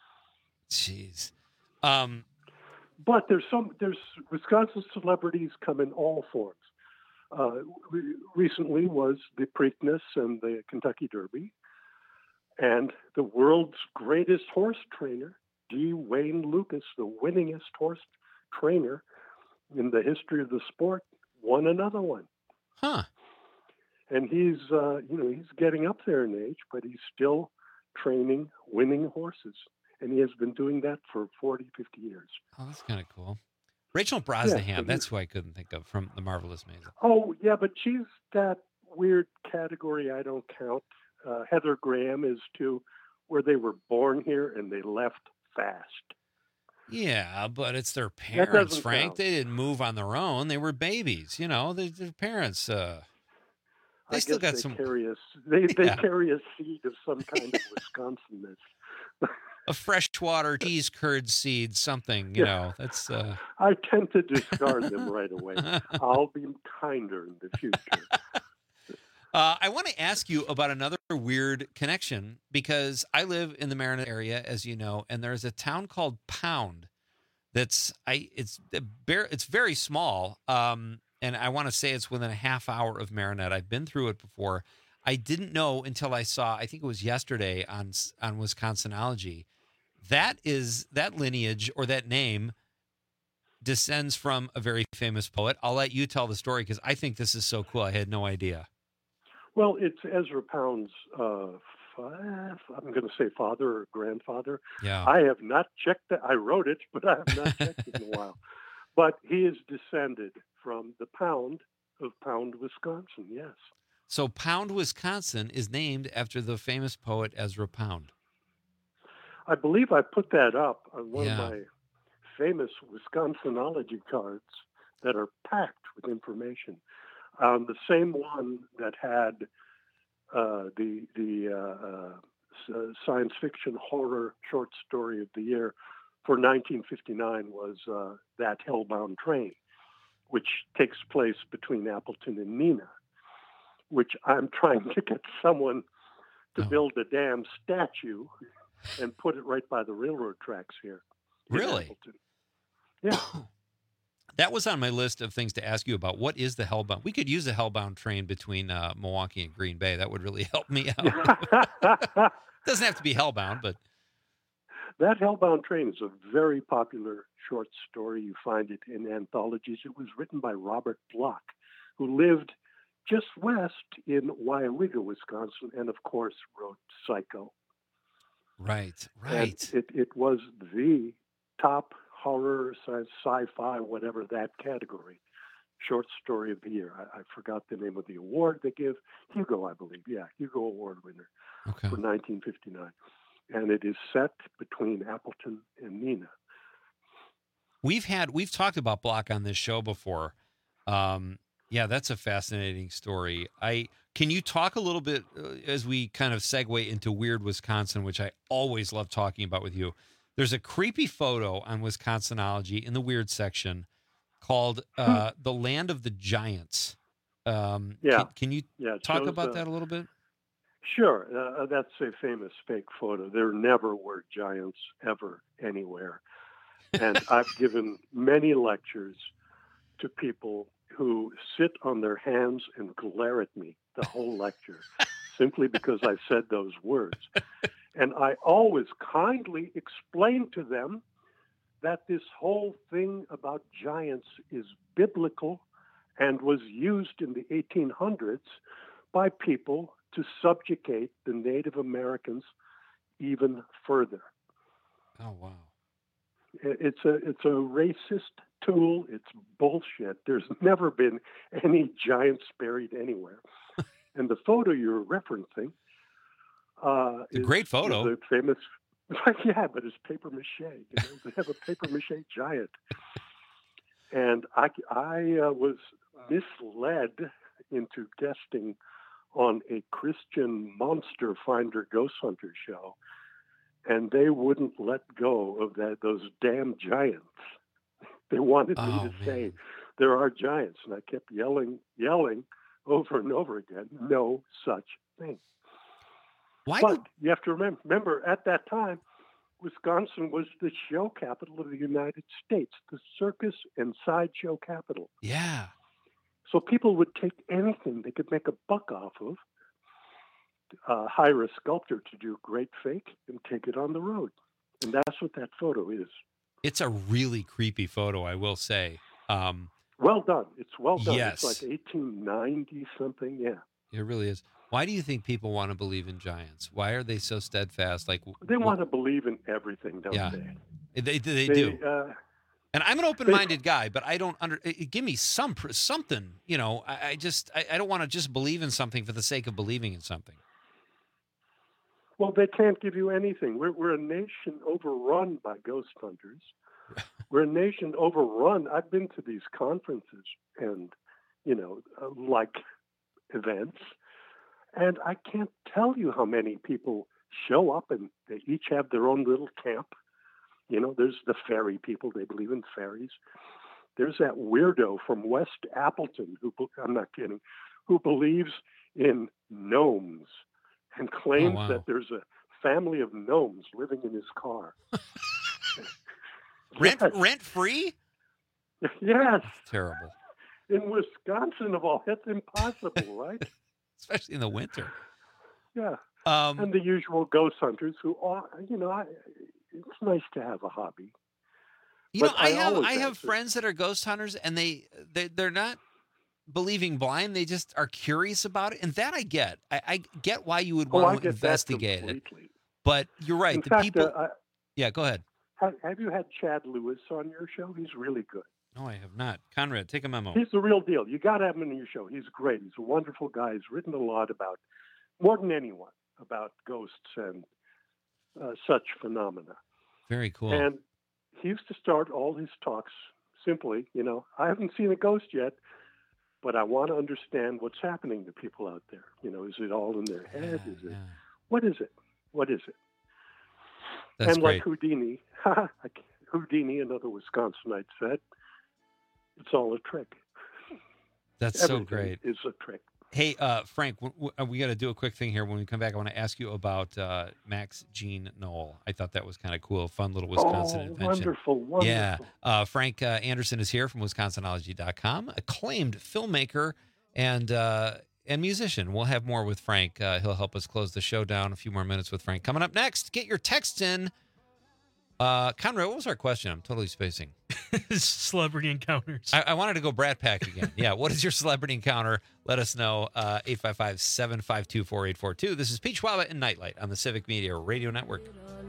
Jeez. Um, but there's some there's Wisconsin celebrities come in all forms. Uh, re- recently was the Preakness and the Kentucky Derby, and the world's greatest horse trainer, D. Wayne Lucas, the winningest horse trainer in the history of the sport, won another one. Huh. And he's, uh, you know, he's getting up there in age, but he's still training winning horses. And he has been doing that for forty, fifty years. Oh, that's kind of cool. Rachel Brosnahan, yeah, that's who I couldn't think of from The Marvelous Maisel. Oh, yeah, but she's that weird category I don't count. Uh, Heather Graham is too, where they were born here and they left fast. Yeah, but it's their parents, Frank. Count. They didn't move on their own. They were babies. You know, they, their parents... Uh... They I still guess got they some. Carry a, they they Yeah. carry a seed of some kind of Wisconsonness. A freshwater cheese curd seed, something, you Yeah. know. That's. Uh... I tend to discard them right away. I'll be kinder in the future. Uh, I want to ask you about another weird connection because I live in the Marinette area, as you know, and there's a town called Pound. That's I. It's it's very small. Um, And I want to say it's within a half hour of Marinette. I've been through it before. I didn't know until I saw, I think it was yesterday on on Wisconsinology, that is that lineage or that name descends from a very famous poet. I'll let you tell the story because I think this is so cool. I had no idea. Well, it's Ezra Pound's, uh, fa- I'm going to say father or grandfather. Yeah. I have not checked that. I wrote it, but I have not checked it in a while. But he is descended from the Pound of Pound, Wisconsin, yes. So Pound, Wisconsin is named after the famous poet Ezra Pound. I believe I put that up on one Yeah. of my famous Wisconsinology cards that are packed with information. Um, the same one that had uh, the the uh, uh, s- science fiction horror short story of the year for nineteen fifty-nine was uh, That Hellbound Train, which takes place between Appleton and Neenah, which I'm trying to get someone to Oh. build a damn statue and put it right by the railroad tracks here. in Really? Appleton. Yeah. That was on my list of things to ask you about. What is the Hellbound? We could use a Hellbound train between uh, Milwaukee and Green Bay. That would really help me out. Doesn't have to be Hellbound, but That Hellbound Train is a very popular short story. You find it in anthologies. It was written by Robert Bloch, who lived just west in Weyauwega, Wisconsin, and of course wrote Psycho. right, And right. it, it was the top horror, sci- sci-fi, whatever that category, short story of the year. I, I forgot the name of the award they give. Hugo, I believe. Yeah, Hugo Award winner Okay. for nineteen fifty-nine. And it is set between Appleton and Neenah. We've had we've talked about Block on this show before. Um, yeah, that's a fascinating story. I can you talk a little bit uh, as we kind of segue into Weird Wisconsin, which I always love talking about with you. There's a creepy photo on Wisconsinology in the weird section called uh, "The Land of the Giants." Um, Yeah. Can, can you Yeah, it talk shows, about uh, that a little bit? Sure. Uh, that's a famous fake photo. There never were giants ever anywhere. And I've given many lectures to people who sit on their hands and glare at me the whole lecture simply because I said those words. And I always kindly explain to them that this whole thing about giants is biblical and was used in the eighteen hundreds by people to subjugate the Native Americans even further. Oh, wow. It's a it's a racist tool. It's bullshit. There's never been any giants buried anywhere. And the photo you're referencing uh, It's a is, great photo. is a famous, yeah, but it's paper mache. You know, they have a paper mache giant. And I, I uh, was misled into guesting on a Christian monster finder ghost hunter show, and they wouldn't let go of that those damn giants. They wanted me Oh, to man. say there are giants, and I kept yelling, yelling over and over again, no such thing. Why but did- you have to remember, remember, at that time, Wisconsin was the show capital of the United States, the circus and sideshow capital. Yeah. So people would take anything they could make a buck off of, uh, hire a sculptor to do great fake, and take it on the road. And that's what that photo is. It's a really creepy photo, I will say. Um, Well done. It's well done. Yes. It's like eighteen ninety something. Yeah. it really is. Why do you think people want to believe in giants? Why are they so steadfast? Like They want to believe in everything, don't Yeah. they? They, they, They, do. Uh, And I'm an open-minded guy, but I don't under. It, give me some pr- something, you know. I, I just I, I don't want to just believe in something for the sake of believing in something. well, they can't give you anything. We're, we're a nation overrun by ghost hunters. We're a nation overrun. I've been to these conferences and, you know, uh, like events, and I can't tell you how many people show up and they each have their own little camp. You know, there's the fairy people. They believe in fairies. There's that weirdo from West Appleton who, I'm not kidding, who believes in gnomes and claims Oh, wow. that there's a family of gnomes living in his car. Rent Yes. rent free? Yes. Terrible, In Wisconsin, of all, that's impossible, right? especially in the winter. Yeah. Um, And the usual ghost hunters who are, you know, I, it's nice to have a hobby. You know, But I, I have always I have answer- friends that are ghost hunters, and they they they're not believing blind. They just are curious about it, and that I get. I, I get why you would Oh, I want to get that investigate it. completely. But you're right. In the fact, people. uh, I, yeah, go ahead. have, have you had Chad Lewis on your show? He's really good. No, I have not. Conrad, take a memo. He's the real deal. You got to have him on your show. He's great. He's a wonderful guy. He's written a lot about, more than anyone, about ghosts and uh, such phenomena. Very cool. And he used to start all his talks simply, you know, I haven't seen a ghost yet, but I want to understand what's happening to people out there. You know, is it all in their head? Yeah, is it? yeah. What is it? What is it? That's and great. like Houdini, like Houdini, another Wisconsinite said, it's all a trick. That's so Everything great. is a trick. Hey, uh, Frank, w- w- we got to do a quick thing here. When we come back, I want to ask you about uh, Max Gene Knoll. I thought that was kind of cool, fun little Wisconsin oh, invention. wonderful, wonderful. Yeah. Uh, Frank uh, Anderson is here from Wisconsinology dot com, acclaimed filmmaker and uh, and musician. We'll have more with Frank. Uh, he'll help us close the show down. A few more minutes with Frank. Coming up next, get your texts in. Uh, Conrad, what was our question? I'm totally spacing. Celebrity encounters. I, I wanted to go Brat Pack again. Yeah. What is your celebrity encounter? Let us know. Uh, eight five five, seven five two, four eight four two. This is Pete Schwaba and Nightlight on the Civic Media Radio Network.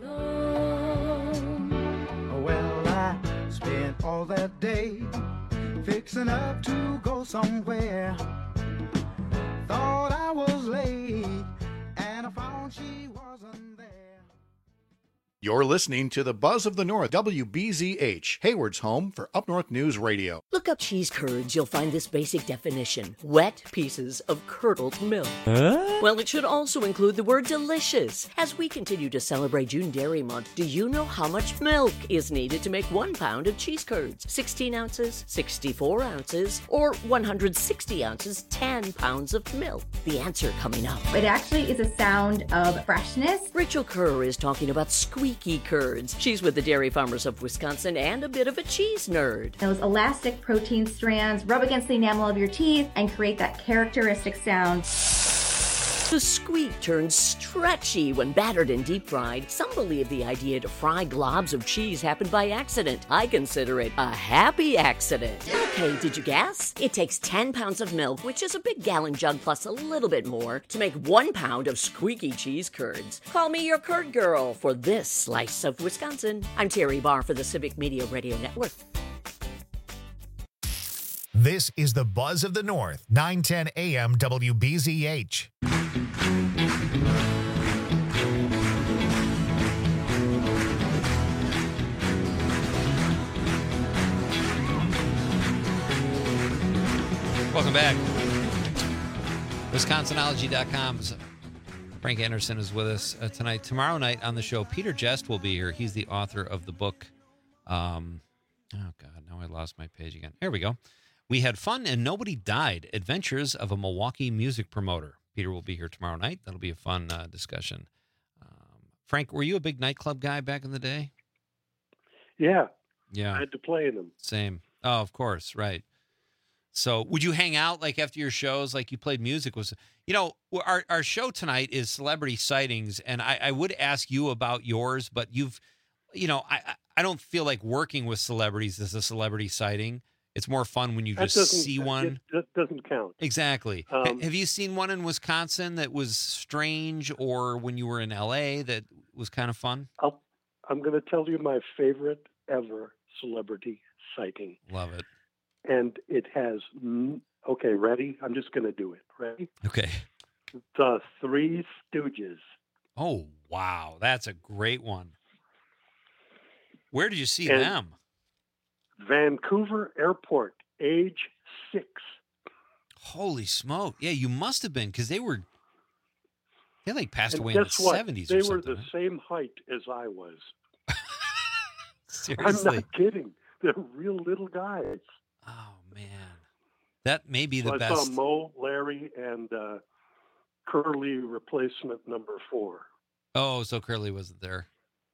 Well, I spent all that day fixing up to go somewhere. Thought I was late, and I found she wasn't there. You're listening to the Buzz of the North, W B Z H, Hayward's home for Up North News Radio. Look up cheese curds, you'll find this basic definition. Wet pieces of curdled milk. Huh? Well, it should also include the word delicious. As we continue to celebrate June Dairy Month, do you know how much milk is needed to make one pound of cheese curds? sixteen ounces, sixty-four ounces, or one hundred sixty ounces, ten pounds of milk? The answer coming up. It actually is a sound of freshness. Rachel Kerr is talking about squeaky curds. She's with the Dairy Farmers of Wisconsin and a bit of a cheese nerd. Those elastic protein strands rub against the enamel of your teeth and create that characteristic sound. The squeak turns stretchy when battered and deep fried. Some believe the idea to fry globs of cheese happened by accident. I consider it a happy accident. Okay, did you guess? It takes ten pounds of milk, which is a big gallon jug plus a little bit more, to make one pound of squeaky cheese curds. Call me your curd girl for this slice of Wisconsin. I'm Terry Barr for the Civic Media Radio Network. This is the Buzz of the North, nine ten A M W B Z H. Welcome back. Wisconsinology dot com's Frank Anderson is with us uh, tonight. Tomorrow night on the show, Peter Jest will be here. He's the author of the book. Um, oh, God, now I lost my page again. Here we go. We Had Fun and Nobody Died, Adventures of a Milwaukee Music Promoter. Peter will be here tomorrow night. That'll be a fun uh, discussion. Um, Frank, were you a big nightclub guy back in the day? Yeah. Yeah. I had to play in them. Same. Oh, of course. Right. So would you hang out like after your shows, like you played music? Was, you know, our, our show tonight is celebrity sightings. And I, I would ask you about yours, but you've, you know, I, I don't feel like working with celebrities as a celebrity sighting. It's more fun when you That just doesn't- see one. That doesn't count. Exactly. Ha- Um, Have you seen one in Wisconsin that was strange, or when you were in L A that was kind of fun? I'll, I'm going to tell you my favorite ever celebrity sighting. Love it. And it has, n- okay, ready? I'm just going to do it. Ready? Okay. The Three Stooges. Oh, wow. That's a great one. Where did you see And- them? Vancouver Airport, age six. Holy smoke. Yeah, you must have been, because they were, they like passed And away in the guess what? seventies They or were something. the same height as I was. Seriously. I'm not kidding. They're real little guys. Oh, man. That may be the So I best. saw Mo, Larry, and uh, Curly replacement number four. Oh, so Curly wasn't there.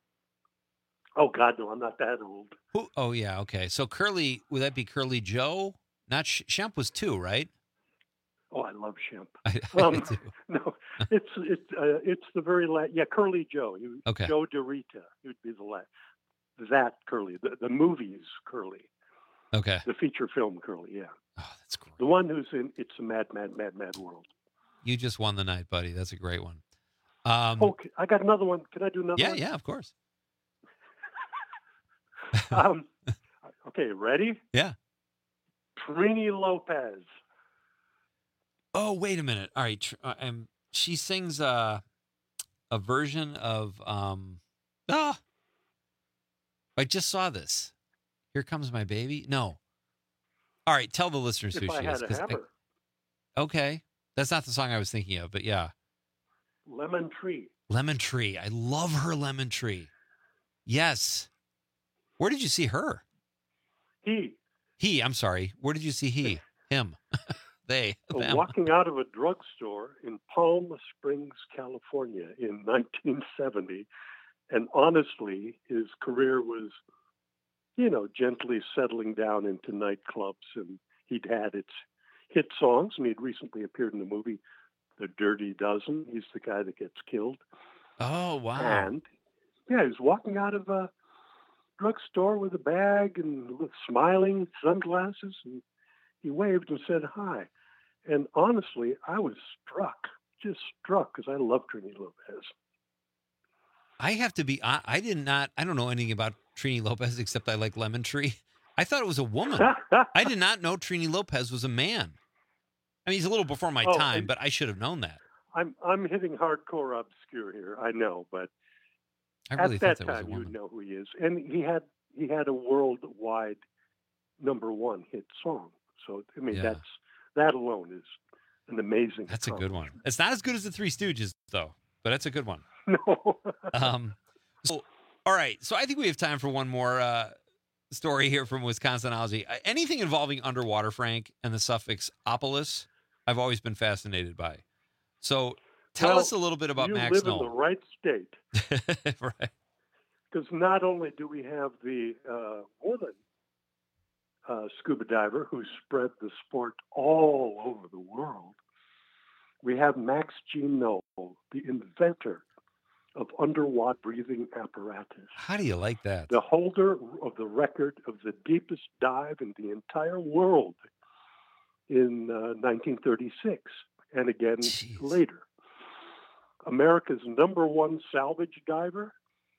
Oh, God, no, I'm not that old. Who? Oh, yeah. Okay. So Curly, would that be Curly Joe? Not Sh- Shemp was two, right? Oh, I love Shemp. I, I Um, do. no, it's it's uh, it's the very last. Yeah, Curly Joe. You, Okay. Joe DeRita. He would be the last. That Curly. The, the movies Curly. Okay. The feature film Curly. Yeah. Oh, that's great. The one who's in It's a Mad, Mad, Mad, Mad World. You just won the night, buddy. That's a great one. Um, Okay, I got another one. Can I do another yeah, one? yeah, of course. um, okay, ready? Yeah. Trini Lopez. Oh, wait a minute. All right. tr- Uh, um, she sings uh, a version of. Um, ah, I just saw this. Here Comes My Baby. No. All right. Tell the listeners If who I she Had is. a 'cause I- Hammer. okay. That's not the song I was thinking of, but yeah. Lemon Tree. Lemon Tree. I love her Lemon Tree. Yes. Where did you see her? He. He. I'm sorry. Where did you see he? Him. They. Uh, Them. walking out of a drugstore in Palm Springs, California in nineteen seventy. And honestly, his career was, you know, gently settling down into nightclubs. And he'd had its hit songs. And he'd recently appeared in the movie The Dirty Dozen. He's the guy that gets killed. Oh, wow. And, yeah, he was walking out of a drugstore with a bag and with smiling, sunglasses. And he waved and said hi. And honestly, I was struck, just struck, because I love Trini Lopez. I have to be. I, I did not. I don't know anything about Trini Lopez except I like Lemon Tree. I thought it was a woman. I did not know Trini Lopez was a man. I mean, he's a little before my Oh, time, and- but I should have known that. I'm I'm hitting hardcore obscure here, I know, but I really At thought that that was a time, you would woman. know who he is. And he had he had a worldwide number one hit song. So, I mean, Yeah. that's that alone is an amazing That's a good one. It's not as good as the Three Stooges, though, but it's a good one. No. um, so, all right. So I think we have time for one more uh, story here from Wisconsinology. Uh, Anything involving underwater, Frank, and the suffix opolis, I've always been fascinated by. So tell Well, us a little bit about you Max live Knoll. in the right state. Right. Because not only do we have the uh, woman uh, scuba diver who spread the sport all over the world, we have Max Gene Knoll, the inventor of underwater breathing apparatus, How do you like that? the holder of the record of the deepest dive in the entire world in uh, nineteen thirty-six and again later. America's number one salvage diver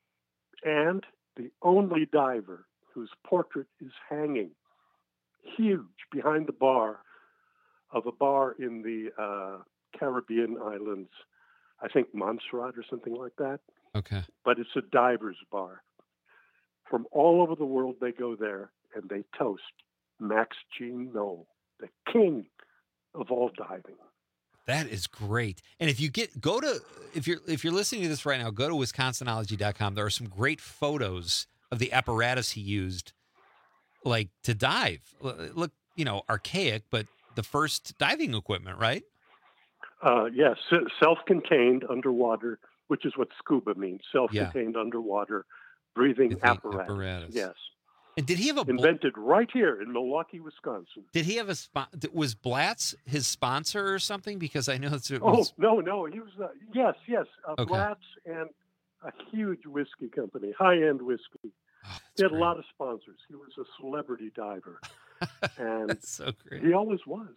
and the only diver whose portrait is hanging huge behind the bar of a bar in the uh, Caribbean islands, I think Montserrat or something like that. Okay. But it's a diver's bar. From all over the world, they go there and they toast Max Gene Knoll, the king of all diving. That is great. And if you get go to if you're if you're listening to this right now, go to wisconsinology dot com. There are some great photos of the apparatus he used, like to dive. L- Look, you know, archaic, but the first diving equipment, right? Uh, yes, self-contained underwater, which is what scuba means, self-contained underwater breathing apparatus. apparatus. Yes. And did he have a bl- Invented right here in Milwaukee, Wisconsin. Did he have a spon- was Blatz his sponsor or something? Because I know it's it Oh, was no, no. He was, uh, yes, yes. Uh, Okay. Blatz and a huge whiskey company, high-end whiskey. he had a lot of sponsors. He was a celebrity diver. And That's so great. he always was.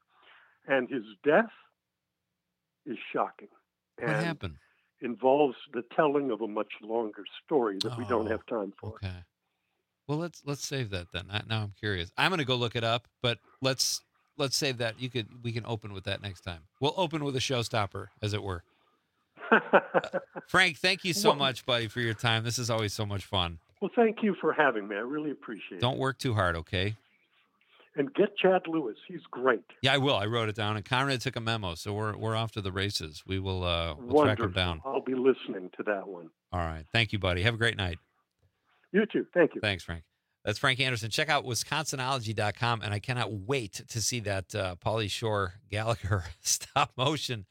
And his death is shocking. What and happened? involves the telling of a much longer story that we don't Oh, have time for. Okay. Well, let's let's save that then. I, now I'm curious. I'm going to go look it up, but let's let's save that. You could we can open with that next time. We'll open with a showstopper, as it were. Uh, Frank, thank you so Well- much, buddy, for your time. This is always so much fun. Well, thank you for having me. I really appreciate it. Don't work too hard, okay? And get Chad Lewis. He's great. Yeah, I will. I wrote it down, and Conrad took a memo, so we're we're off to the races. We will uh, we'll track Wonderful. him down. I'll be listening to that one. All right. Thank you, buddy. Have a great night. You too. Thank you. Thanks, Frank. That's Frank Anderson. Check out wisconsinology dot com, and I cannot wait to see that uh, Pauly Shore Gallagher stop motion.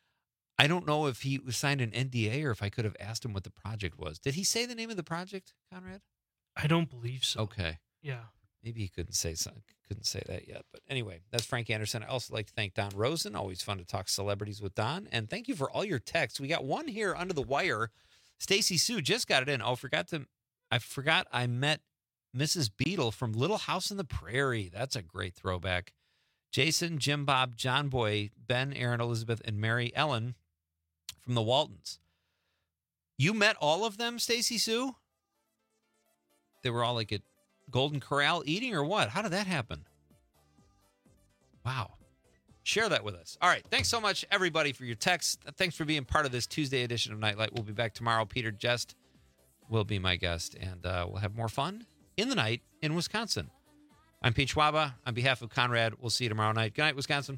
I don't know if he signed an N D A or if I could have asked him what the project was. Did he say the name of the project, Conrad? I don't believe so. Okay. Yeah. Maybe he couldn't say some, couldn't say that yet. But anyway, that's Frank Anderson. I also like to thank Don Rosen. Always fun to talk celebrities with Don. And thank you for all your texts. We got one here under the wire. Stacy Sue just got it in. Oh, forgot to I forgot I met Missus Beadle from Little House on the Prairie. That's a great throwback. Jason, Jim Bob, John Boy, Ben, Aaron, Elizabeth, and Mary Ellen from the Waltons. You met all of them, Stacy Sue? They were all like at Golden Corral eating or what? How did that happen? Wow. Share that with us. All right. Thanks so much, everybody, for your texts. Thanks for being part of this Tuesday edition of Nightlight. We'll be back tomorrow. Peter Jest will be my guest, and uh, we'll have more fun in the night in Wisconsin. I'm Pete Schwaba. On behalf of Conrad, we'll see you tomorrow night. Good night, Wisconsin.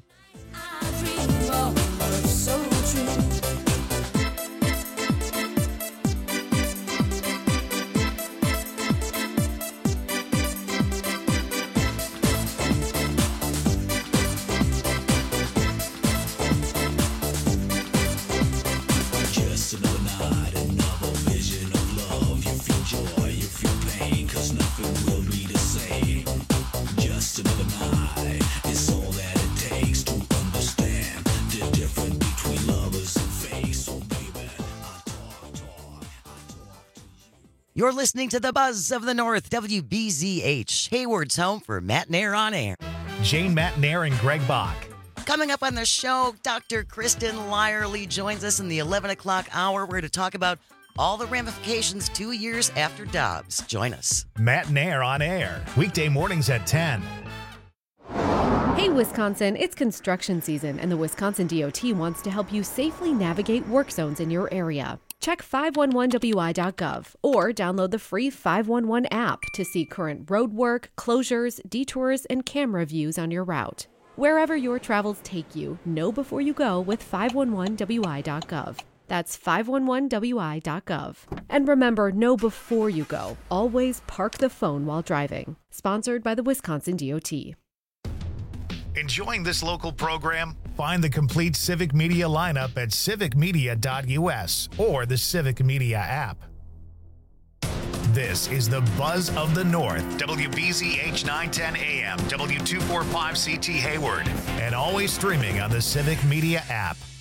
Just another night, another vision of love. You feel joy, you feel pain, cause nothing will be the same. Just another night, it's all that it takes to understand the difference between lovers and fake. So baby, I talk, talk, I talk to you. You're listening to the Buzz of the North, W B Z H, Hayward's home for Matt Nair on Air. Jane Matt Nair and Greg Bach. Coming up on the show, Doctor Kristen Lyerly joins us in the eleven o'clock hour. We're going to talk about all the ramifications two years after Dobbs. Join us. Matt Nair on air. Weekday mornings at ten. Hey, Wisconsin, it's construction season, and the Wisconsin D O T wants to help you safely navigate work zones in your area. check five one one W I dot gov or download the free five one one app to see current road work, closures, detours, and camera views on your route. Wherever your travels take you, know before you go with five one one W I dot gov. That's five one one W I dot gov. And remember, know before you go. Always park the phone while driving. Sponsored by the Wisconsin D O T. Enjoying this local program? Find the complete Civic Media lineup at civic media dot U S or the Civic Media app. This is the Buzz of the North, W B Z H nine ten A M, W two forty-five C T Hayward, and always streaming on the Civic Media app.